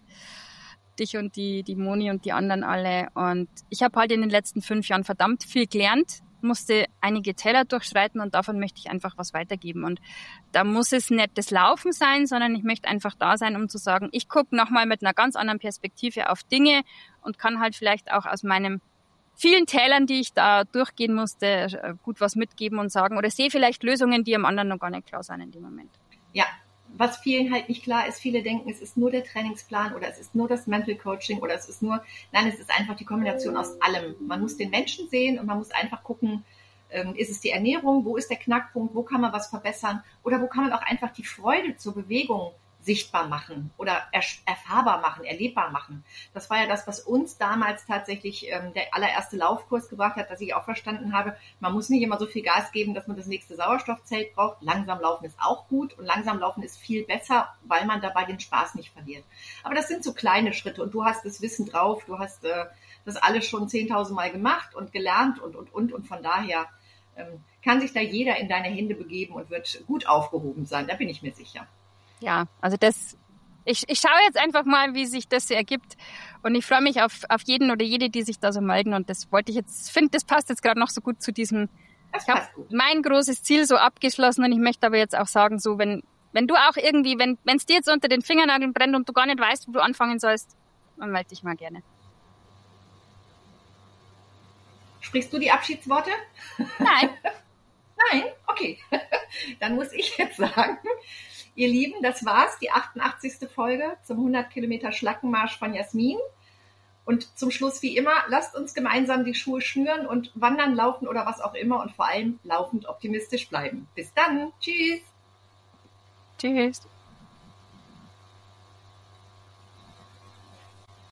dich und die Moni und die anderen alle. Und ich habe halt in den letzten 5 Jahren verdammt viel gelernt, musste einige Täler durchschreiten und davon möchte ich einfach was weitergeben. Und da muss es nicht das Laufen sein, sondern ich möchte einfach da sein, um zu sagen, ich gucke nochmal mit einer ganz anderen Perspektive auf Dinge und kann halt vielleicht auch aus meinen vielen Tälern, die ich da durchgehen musste, gut was mitgeben und sagen oder sehe vielleicht Lösungen, die am anderen noch gar nicht klar sind in dem Moment. Ja, was vielen halt nicht klar ist, viele denken, es ist nur der Trainingsplan oder es ist nur das Mental Coaching oder es ist einfach die Kombination aus allem. Man muss den Menschen sehen und man muss einfach gucken, ist es die Ernährung, wo ist der Knackpunkt, wo kann man was verbessern oder wo kann man auch einfach die Freude zur Bewegung sichtbar machen oder erfahrbar machen, erlebbar machen. Das war ja das, was uns damals tatsächlich der allererste Laufkurs gebracht hat, dass ich auch verstanden habe, man muss nicht immer so viel Gas geben, dass man das nächste Sauerstoffzelt braucht. Langsam laufen ist auch gut und langsam laufen ist viel besser, weil man dabei den Spaß nicht verliert. Aber das sind so kleine Schritte und du hast das Wissen drauf, du hast das alles schon 10.000 Mal gemacht und gelernt und von daher kann sich da jeder in deine Hände begeben und wird gut aufgehoben sein, da bin ich mir sicher. Ja, also ich schaue jetzt einfach mal, wie sich das so ergibt und ich freue mich auf jeden oder jede, die sich da so melden und das wollte ich jetzt, finde, das passt jetzt gerade noch so gut zu diesem, ich habe mein großes Ziel so abgeschlossen und ich möchte aber jetzt auch sagen, so wenn du auch irgendwie, wenn es dir jetzt unter den Fingernageln brennt und du gar nicht weißt, wo du anfangen sollst, dann melde dich mal gerne. Sprichst du die Abschiedsworte? Nein. Nein? Okay. Dann muss ich jetzt sagen, ihr Lieben, das war's, die 88. Folge zum 100 Kilometer Schlackenmarsch von Jasmin. Und zum Schluss wie immer, lasst uns gemeinsam die Schuhe schnüren und wandern, laufen oder was auch immer und vor allem laufend optimistisch bleiben. Bis dann. Tschüss. Tschüss.